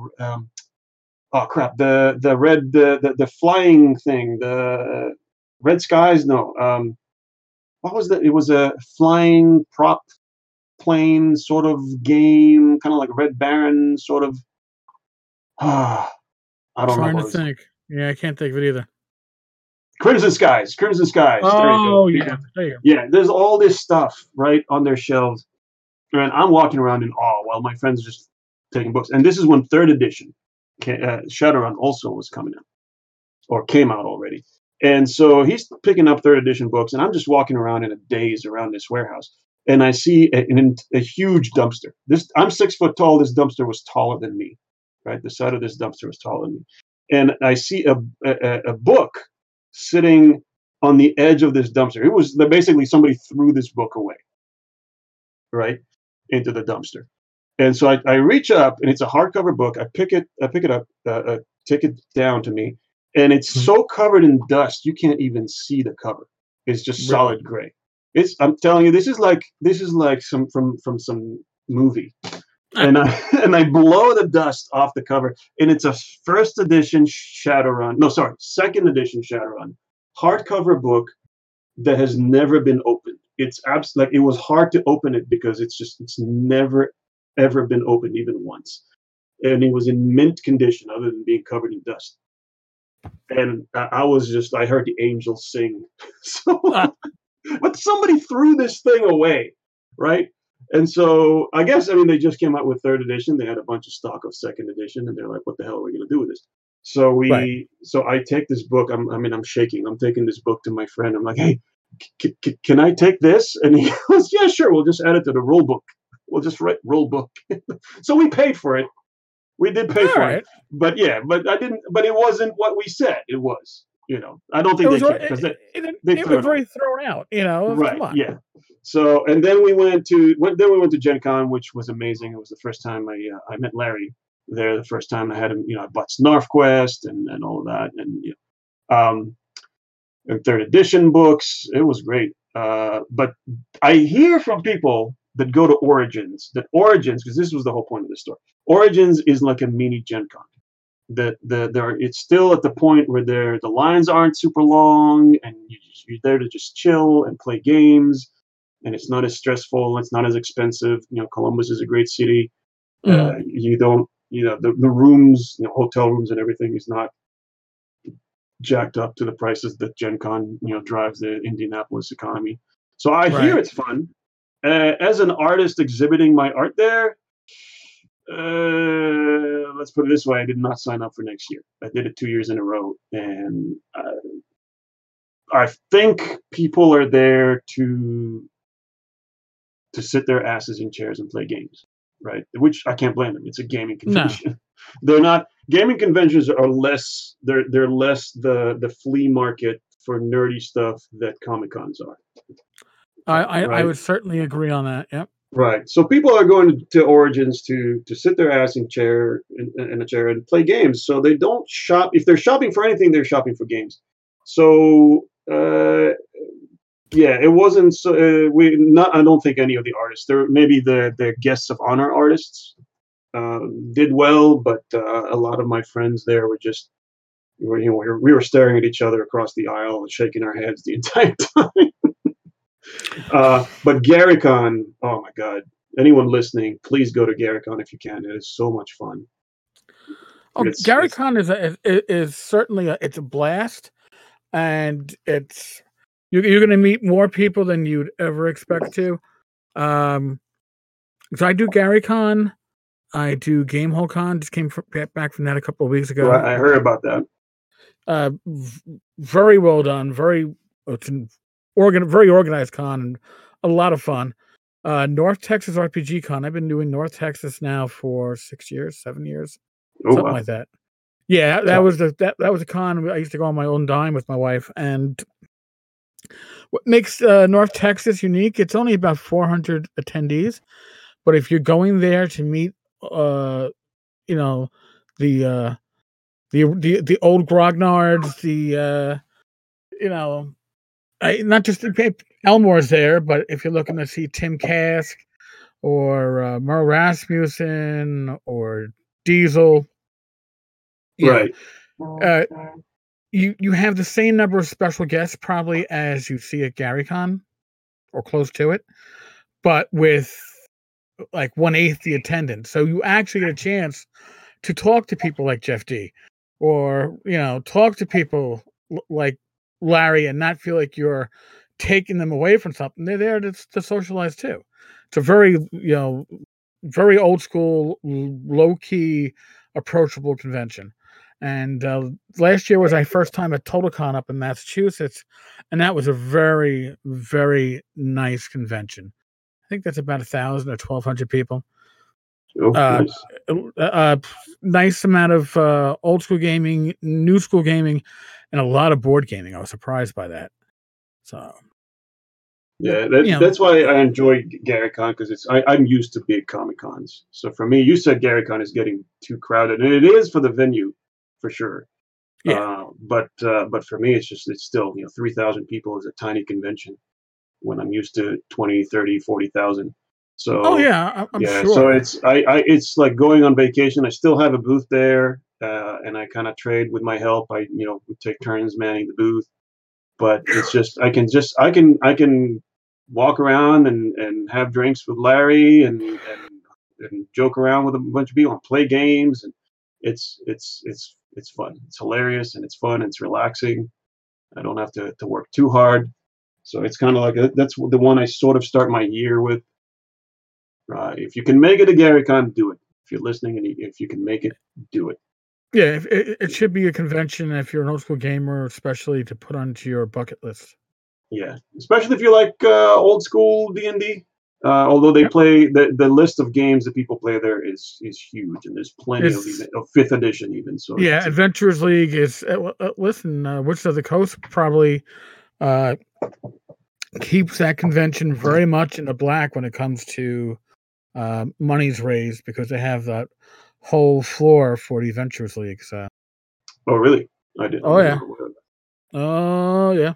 oh crap, the red the flying thing, the Red Skies? No, what was that? It was a flying prop plane sort of game, kind of like Red Baron sort of. I don't know. Trying to think. Yeah, I can't think of it either. Crimson Skies. There you Oh go. yeah, there you go. Yeah, there's all this stuff right on their shelves, and I'm walking around in awe while my friends are just taking books. And this is when third edition Shadowrun also was coming out or came out already. And so he's picking up third edition books, and I'm just walking around in a daze around this warehouse, and I see a huge dumpster. I'm 6 foot tall. This dumpster was taller than me, right? The side of this dumpster was taller than me, and I see a book sitting on the edge of this dumpster. It was basically somebody threw this book away, right, into the dumpster. And so I reach up, and it's a hardcover book. I pick it up, take it down to me, and it's so covered in dust you can't even see the cover. It's just solid gray. I'm telling you, this is like some from some movie. And I blow the dust off the cover, and it's a first edition Shadowrun. No, sorry, second edition Shadowrun hardcover book that has never been opened. It's like it was hard to open it because it's never ever been opened even once, and it was in mint condition other than being covered in dust. And I heard the angels sing. So, but somebody threw this thing away, right? And so I guess they just came out with third edition. They had a bunch of stock of second edition, and they're like, "What the hell are we going to do with this?" So so I take this book. I'm shaking. I'm taking this book to my friend. I'm like, "Hey, can I take this?" And he goes, "Yeah, sure. We'll just add it to the rule book. We'll just write rule book." So we paid for it. We did pay for it, but I didn't. But it wasn't what we said it was. I don't think they cared because it was very thrown out. Right? Come on. Yeah. So and then we went to Gen Con, which was amazing. It was the first time I met Larry there. The first time I had him. I bought SnarfQuest and all of that, and third edition books. It was great. But I hear from people that go to Origins, because this was the whole point of this story. Origins is like a mini Gen Con. It's still at the point where the lines aren't super long, and you're there to just chill and play games, and it's not as stressful. It's not as expensive. Columbus is a great city. You don't, the rooms, hotel rooms and everything is not jacked up to the prices that Gen Con, drives the Indianapolis economy. So I hear it's fun. As an artist exhibiting my art there, let's put it this way: I did not sign up for next year. I did it 2 years in a row, and I think people are there to sit their asses in chairs and play games, right? Which I can't blame them. It's a gaming convention. No. They're not gaming conventions are less. They're less the flea market for nerdy stuff that Comic-Cons are. I would certainly agree on that. Yep. Right. So people are going to Origins to sit their ass in a chair and play games. So they don't shop. If they're shopping for anything, they're shopping for games. So it wasn't. I don't think any of the artists. Maybe the guests of honor artists did well, but a lot of my friends there were just. We were staring at each other across the aisle and shaking our heads the entire time. But GaryCon, oh my God! Anyone listening, please go to GaryCon if you can. It is so much fun. GaryCon is certainly it's a blast, and you're going to meet more people than you'd ever expect to. So I do GaryCon, I do GameholeCon. Just came back from that a couple of weeks ago. Right, I heard about that. Very well done. Very organized con and a lot of fun. North Texas RPG Con. I've been doing North Texas now for 6 years, 7 years, something like that. Yeah, that was a con I used to go on my own dime with my wife. And what makes North Texas unique? It's only about 400 attendees, but if you're going there to meet, the old grognards, not just Elmore's there, but if you're looking to see Tim Kask or Merle Rasmussen or Diesel, right? You have the same number of special guests probably as you see at GaryCon or close to it, but with like 1/8 the attendance. So you actually get a chance to talk to people like Jeff D, or talk to people like Larry and not feel like you're taking them away from something. They're there to socialize too. It's a very, very old school, low key, approachable convention. And last year was my first time at TotalCon up in Massachusetts, and that was a very, very nice convention. I think that's about 1,000 or 1,200 people. Oh, Uh, nice. Nice amount of old school gaming, new school gaming, and a lot of board gaming. I was surprised by that. So, Yeah, you know, that's why I enjoy GaryCon, because I'm used to big Comic Cons. So for me, you said GaryCon is getting too crowded, and it is for the venue, for sure. yeah. But for me, it's still 3,000 people is a tiny convention when I'm used to 20, 30, 40,000. Oh So yeah, I'm yeah, so sure. it's like going on vacation. I still have a booth there, and I kind of trade with my help. We take turns manning the booth, but it's just I can walk around and have drinks with Larry and joke around with a bunch of people and play games, and it's fun. It's hilarious and it's fun. It's relaxing. I don't have to work too hard, so it's kind of like that's the one I sort of start my year with. If you can make it to GaryCon, do it. If you're listening and if you can make it, do it. Yeah, it should be a convention if you're an old school gamer, especially to put onto your bucket list. Yeah, especially if you like old school D&D. Although they Yep. play the list of games that people play there is huge, and there's plenty of It's fifth edition even. So Yeah, Adventurers League is. Listen, Wizards of the Coast probably uh, keeps that convention very much in the black when it comes to monies raised because they have that whole floor for the Adventurers League. So, oh really? I oh was not yeah, aware of oh yeah.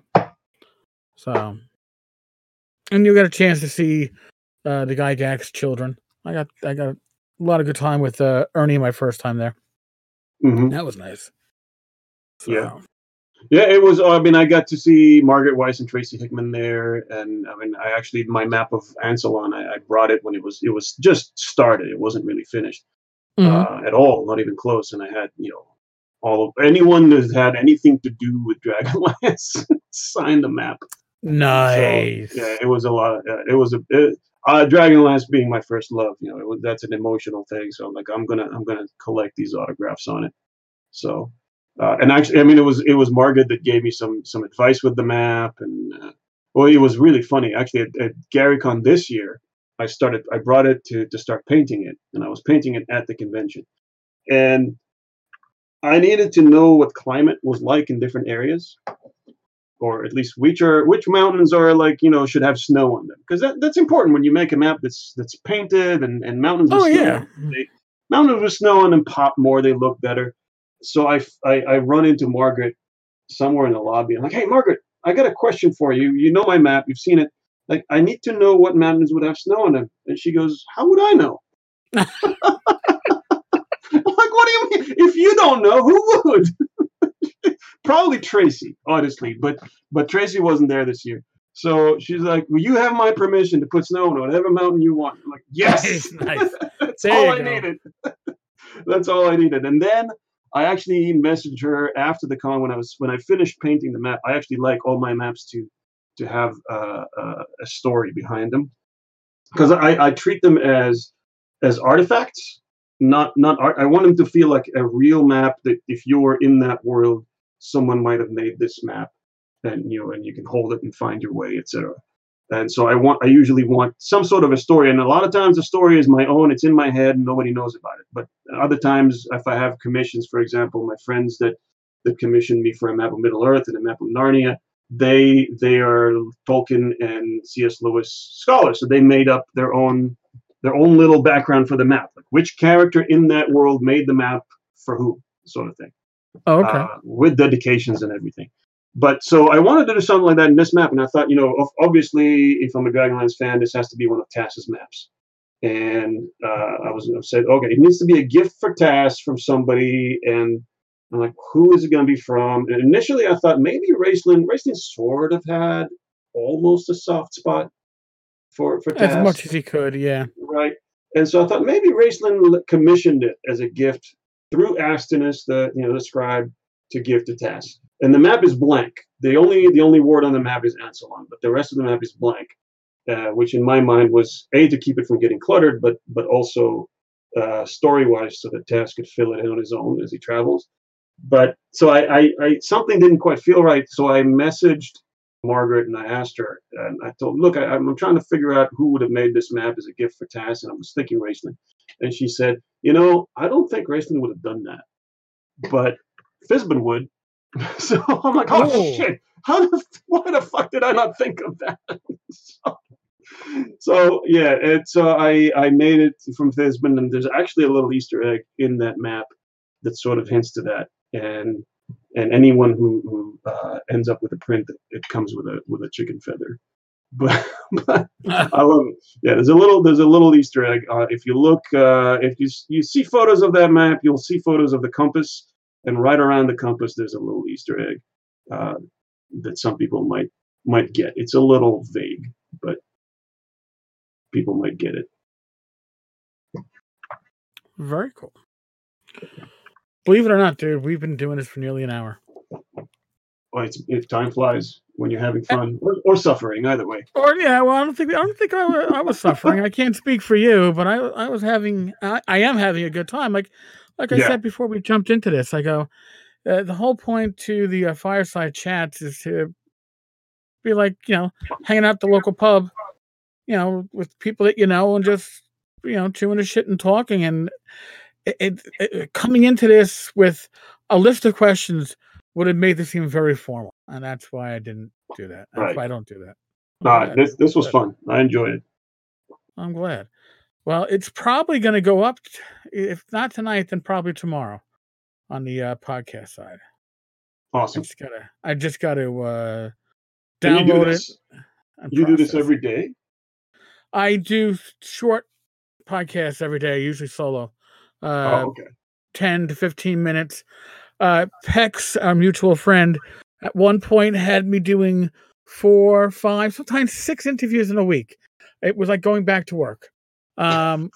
So, and you got a chance to see the Gygax children. I got a lot of good time with Ernie my first time there. that. That was nice. Yeah. So, Yeah, it was. I mean, I got to see Margaret Weiss and Tracy Hickman there, and I mean, I actually my map of Ansalon, I brought it when it was just started. It wasn't really finished mhm. at all, not even close. And I had all of anyone that had anything to do with Dragonlance signed the map. So yeah, Nice. it was a lot. Dragonlance being my first love, that's an emotional thing. So I'm like, I'm gonna collect these autographs on it. So, and actually, I mean, it was Margaret that gave me some advice with the map, and well, it was really funny actually. At GaryCon this year, I brought it to start painting it, and I was painting it at the convention, and I needed to know what climate was like in different areas, or at least which mountains are like should have snow on them, because that's important when you make a map that's painted, and mountains with Oh snow. yeah. Mountains with snow on them pop more, they look better. So I run into Margaret somewhere in the lobby. I'm like, hey Margaret, I got a question for you. You know my map, you've seen it. Like, I need to know what mountains would have snow on them. And she goes, how would I know? I'm like, what do you mean? If you don't know, who would? Probably Tracy, honestly, but Tracy wasn't there this year. So she's like, well, you have my permission to put snow on whatever mountain you want. I'm like, yes. Nice, nice. That's There all you I go. needed. That's all I needed. And then I actually messaged her after the con when I finished painting the map. I actually like all my maps to have a story behind them, because I treat them as artifacts, not art. I want them to feel like a real map, that if you were in that world, someone might have made this map, and you can hold it and find your way, etc. And so I usually want some sort of a story, and a lot of times the story is my own. It's in my head and nobody knows about it. But other times, if I have commissions, for example, my friends that commissioned me for a map of Middle Earth and a map of Narnia, they are Tolkien and C.S. Lewis scholars, so they made up their own little background for the map, like which character in that world made the map for who, sort of thing, Oh, okay. with dedications and everything. But so I wanted to do something like that in this map, and I thought, obviously, if I'm a Dragonlance fan, this has to be one of Tass's maps. And I said, okay, it needs to be a gift for Tass from somebody, and I'm like, who is it going to be from? And initially, I thought maybe Raistlin. Raistlin sort of had almost a soft spot for As Tass, much as he could, yeah. right? And so I thought maybe Raistlin commissioned it as a gift through Astinus, the scribe, to give to Tass. and the map is blank. The only word on the map is Ansalon, but the rest of the map is blank, which in my mind was to keep it from getting cluttered, but also story wise, so that Taz could fill it in on his own as he travels. But so I something didn't quite feel right, so I messaged Margaret and I asked her, and I told, look, I'm trying to figure out who would have made this map as a gift for Taz, and I was thinking Raceland, and she said, I don't think Raceland would have done that, but Fizban would. So I'm like, oh shit, why the fuck did I not think of that? So yeah, it's I made it from Fizban, and there's actually a little Easter egg in that map that sort of hints to that, and anyone who ends up with a print, it comes with a chicken feather. But, I love it. Yeah, there's a little Easter egg. If you look, if you see photos of that map, you'll see photos of the compass, and right around the compass there's a little Easter egg that some people might get. It's a little vague, but people might get it. Very cool. Believe it or not, dude, we've been doing this for nearly an hour. Well, if time flies when you're having fun or suffering, either way. Or yeah, well, I don't think I was suffering. I can't speak for you, but I was having. I am having a good time. Like I said before we jumped into this, I go. The whole point to the fireside chats is to be like, hanging out at the local pub, with people that and just chewing the shit and talking. And it coming into this with a list of questions would have made this seem very formal, and that's why I didn't do that. That's why I don't do that. This was fun. I enjoyed it. I'm glad. Well, it's probably going to go up, if not tonight, then probably tomorrow on the podcast side. Awesome. I just got to download it. You do this every day? I do short podcasts every day, usually solo. Okay. 10 to 15 minutes. Pex, our mutual friend, at one point had me doing 4, 5, sometimes 6 interviews in a week. It was like going back to work. I'm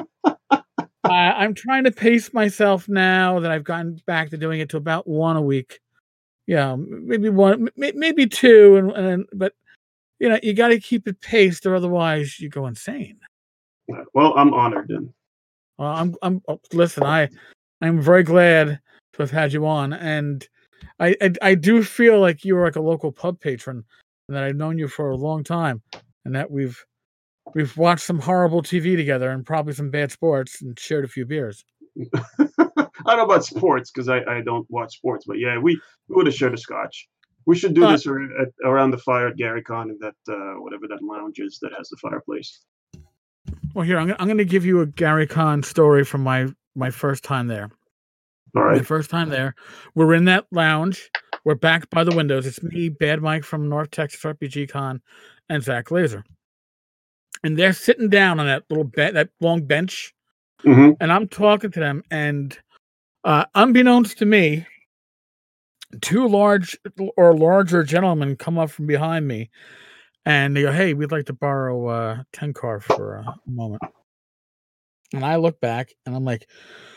trying to pace myself now that I've gotten back to doing it to about 1 a week. Yeah, maybe 1, maybe 2, but you got to keep it paced, or otherwise you go insane. Well, I'm honored then. Well, listen, I'm very glad to have had you on, and I do feel like you were like a local pub patron, and that I've known you for a long time, and that we've watched some horrible TV together and probably some bad sports and shared a few beers. I don't know about sports because I don't watch sports, but yeah, we would have shared a scotch. We should do this around the fire at Gary Con and that whatever that lounge is that has the fireplace. Well, here I'm going to give you a Gary Con story from my first time there. All right. My first time there, we're in that lounge. We're back by the windows. It's me, Bad Mike from North Texas RPG Con, and Zach Laser. And they're sitting down on that little that long bench, and I'm talking to them. And unbeknownst to me, 2 large or larger gentlemen come up from behind me, and they go, "Hey, we'd like to borrow Tenkar for a moment." And I look back, and I'm like,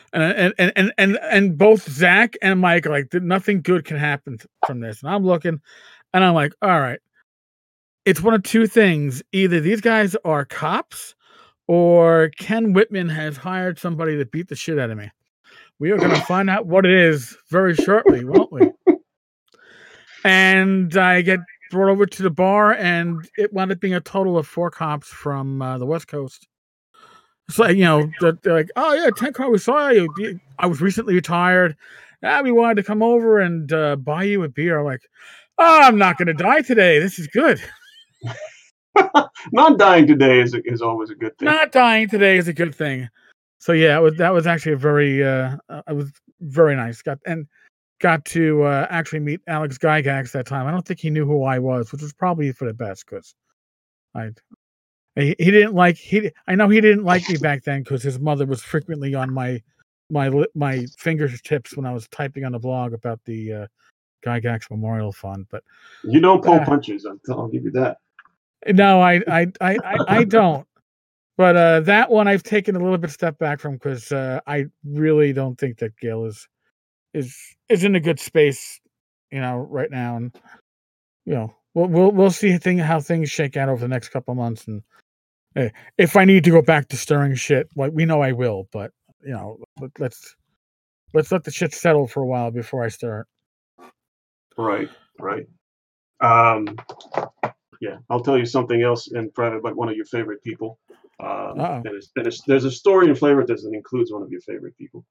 and both Zach and Mike are like, nothing good can happen from this. And I'm looking, and I'm like, all right, it's one of 2 things: either these guys are cops, or Ken Whitman has hired somebody to beat the shit out of me. We are going to find out what it is very shortly, won't we? And I get brought over to the bar, and it wound up being a total of 4 cops from the West Coast. So, they're like, "Oh yeah, Tenkar, we saw you. I was recently retired. We wanted to come over and buy you a beer." I'm like, "Oh, I'm not going to die today. This is good." Not dying today is always a good thing. Not dying today is a good thing. So yeah, that was actually a very it was very nice. Got to actually meet Alex Gygax that time. I don't think he knew who I was, which was probably for the best, because he didn't like I know he didn't like me back then, because his mother was frequently on my fingertips when I was typing on the blog about the Gygax Memorial Fund. But you don't pull punches. I'll give you that. No, I don't. But that one I've taken a little bit step back from, because I really don't think that Gail is in a good space, right now, and we'll see how things shake out over the next couple of months, and if I need to go back to stirring shit, we know I will, but let's let the shit settle for a while before I stir it. Right. Yeah, I'll tell you something else in private about one of your favorite people. There's a story in Flavor Test that includes one of your favorite people.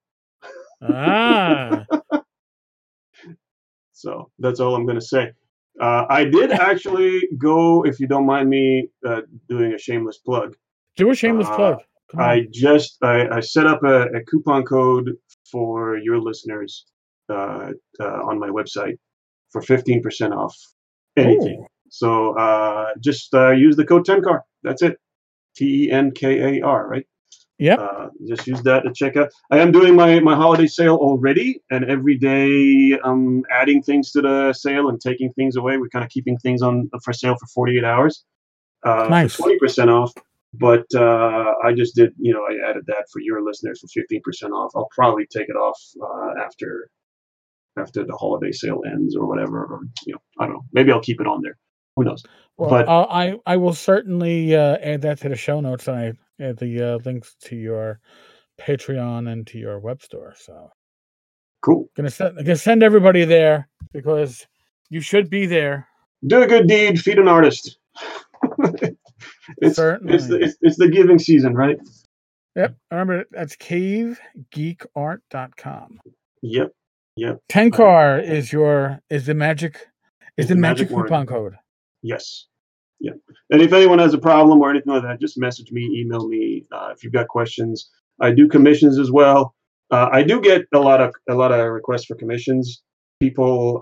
So that's all I'm going to say. I did actually go, if you don't mind me doing a shameless plug. Do a shameless plug. I set up a coupon code for your listeners on my website for 15% off anything. Ooh. So just use the code TENKAR. That's it. TENKAR, right? Yeah. Just use that to check out. I am doing my holiday sale already, and every day I'm adding things to the sale and taking things away. We're kind of keeping things on for sale for 48 hours nice. for 20% off. But I just did, I added that for your listeners for 15% off. I'll probably take it off after the holiday sale ends or whatever. Or, I don't know. Maybe I'll keep it on there. Who knows? Well, but I will certainly add that to the show notes. And I add the links to your Patreon and to your web store. So cool. Gonna send everybody there because you should be there. Do a good deed, feed an artist. It's the giving season, right? Yep. Remember, that's cavegeekart.com. Yep. TENKAR is the magic coupon code. Yes. Yeah. And if anyone has a problem or anything like that, just message me, email me if you've got questions. I do commissions as well. I do get a lot of requests for commissions. People,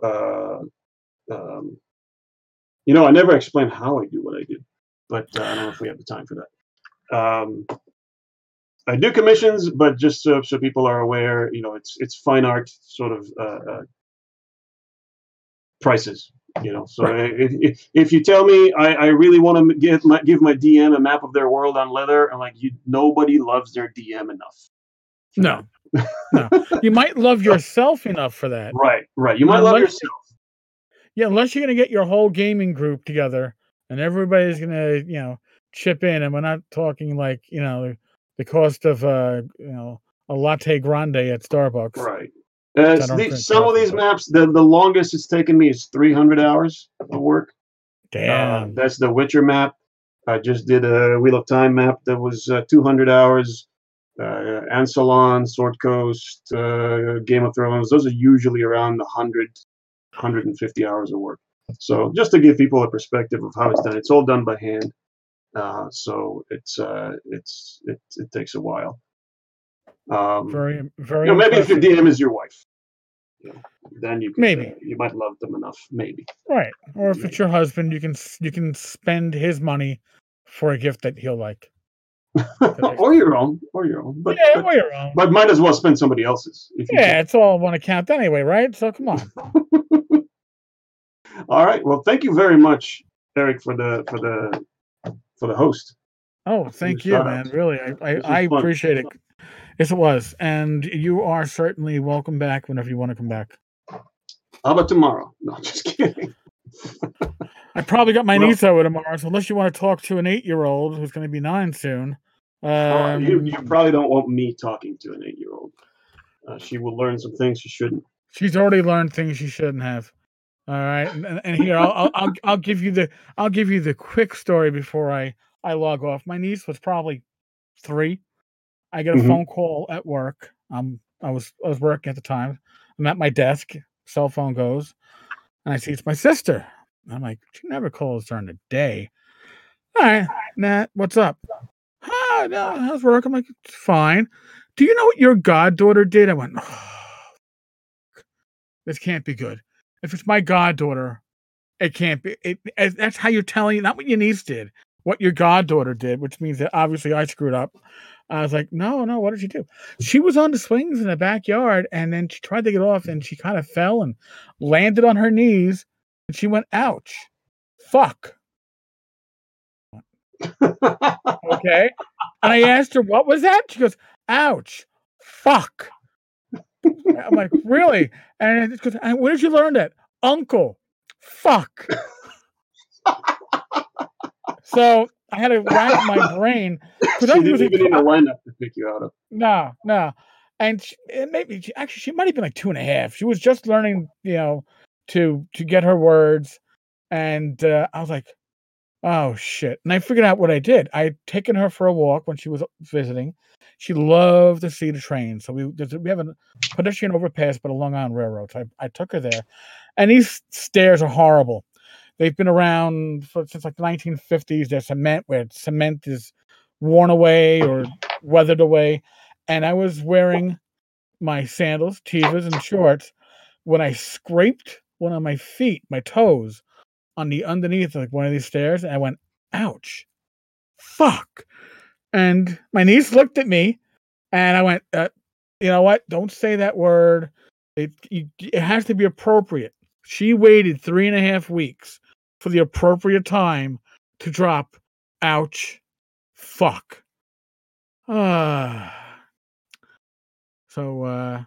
I never explain how I do what I do, but I don't know if we have the time for that. I do commissions, but just so people are aware, it's fine art sort of prices. So right. if you tell me I really want to give my DM a map of their world on leather, I'm like, nobody loves their DM enough. No. You might love yourself enough for that. Right. You might love yourself. Yeah, unless you're going to get your whole gaming group together and everybody's going to, chip in, and we're not talking like, the cost of, a latte grande at Starbucks. Right. Some of these maps, the longest it's taken me is 300 hours of work. Damn. That's the Witcher map. I just did a Wheel of Time map that was 200 hours. Ansalon, Sword Coast, Game of Thrones. Those are usually around 150 hours of work. So just to give people a perspective of how it's done, it's all done by hand. So it takes a while. Very, very. Maybe if your DM is your wife, then you can, maybe you might love them enough. Maybe. Right, or if it's your husband, you can spend his money for a gift that he'll like. or your own. But, or your own. But might as well spend somebody else's. It's all one account anyway, right? So come on. All right. Well, thank you very much, Eric, for the host. Oh, thank you, man. Really, I appreciate it. Yes, it was, and you are certainly welcome back whenever you want to come back. How about tomorrow? No, just kidding. I probably got my niece over tomorrow, so unless you want to talk to an 8-year-old who's going to be 9 soon. You probably don't want me talking to an 8-year-old. She will learn some things she shouldn't. She's already learned things she shouldn't have. All right, and here I'll give you the quick story before I log off. My niece was probably 3. I get a phone call at work. I was working at the time. I'm at my desk. Cell phone goes, and I see it's my sister. I'm like, she never calls during the day. All right, Nat, what's up? How's work? I'm like, it's fine. Do you know what your goddaughter did? I went, this can't be good. If it's my goddaughter, it can't be. That's how you're telling, not what your niece did, what your goddaughter did, which means that obviously I screwed up. I was like, no, what did she do? She was on the swings in the backyard, and then she tried to get off, and she kind of fell and landed on her knees, and she went, ouch, fuck. Okay. And I asked her, what was that? She goes, ouch, fuck. I'm like, really? And she goes, where did you learn that? uncle. Fuck. So I had to rack my brain because She I'm didn't usually even need a lineup to pick you out of. no, and she might have been like 2.5. She was just learning, to get her words, and I was like, oh shit! And I figured out what I did. I had taken her for a walk when she was visiting. She loved to see the train, so we have a pedestrian overpass, but a Long Island Railroad. So I took her there, and these stairs are horrible. They've been around since like the 1950s. They're cement, where cement is worn away or weathered away. And I was wearing my sandals, Tevas, and shorts when I scraped one of my feet, my toes, on the underneath like one of these stairs, and I went, "Ouch, fuck!" And my niece looked at me, and I went, "You know what? Don't say that word. It has to be appropriate." She waited 3.5 weeks for the appropriate time to drop, "Ouch, fuck." So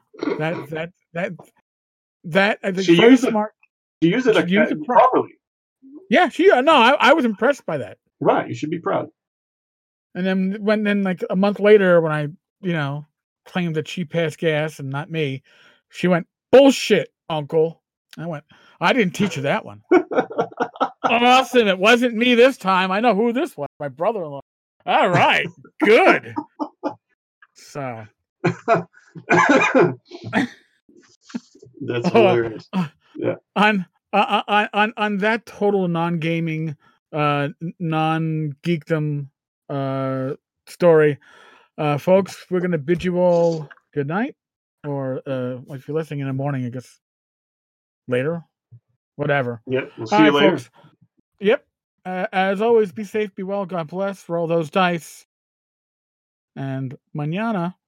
that I think She very used it. smart. She used it She used it properly. Yeah, no, I was impressed by that. Right. You should be proud. And then like a month later, when I claimed that she passed gas and not me, she went, "Bullshit, uncle." I went, "I didn't teach you that one." Awesome, it wasn't me this time. I know who this was. My brother-in-law. All right, good. So That's hilarious. Yeah. On that total non-gaming, non-geekdom story, folks, we're gonna bid you all good night, or if you're listening in the morning, I guess later, whatever. Yep. We'll All see you right, later. folks. Yep. As always, be safe, be well, God bless, roll those dice, and mañana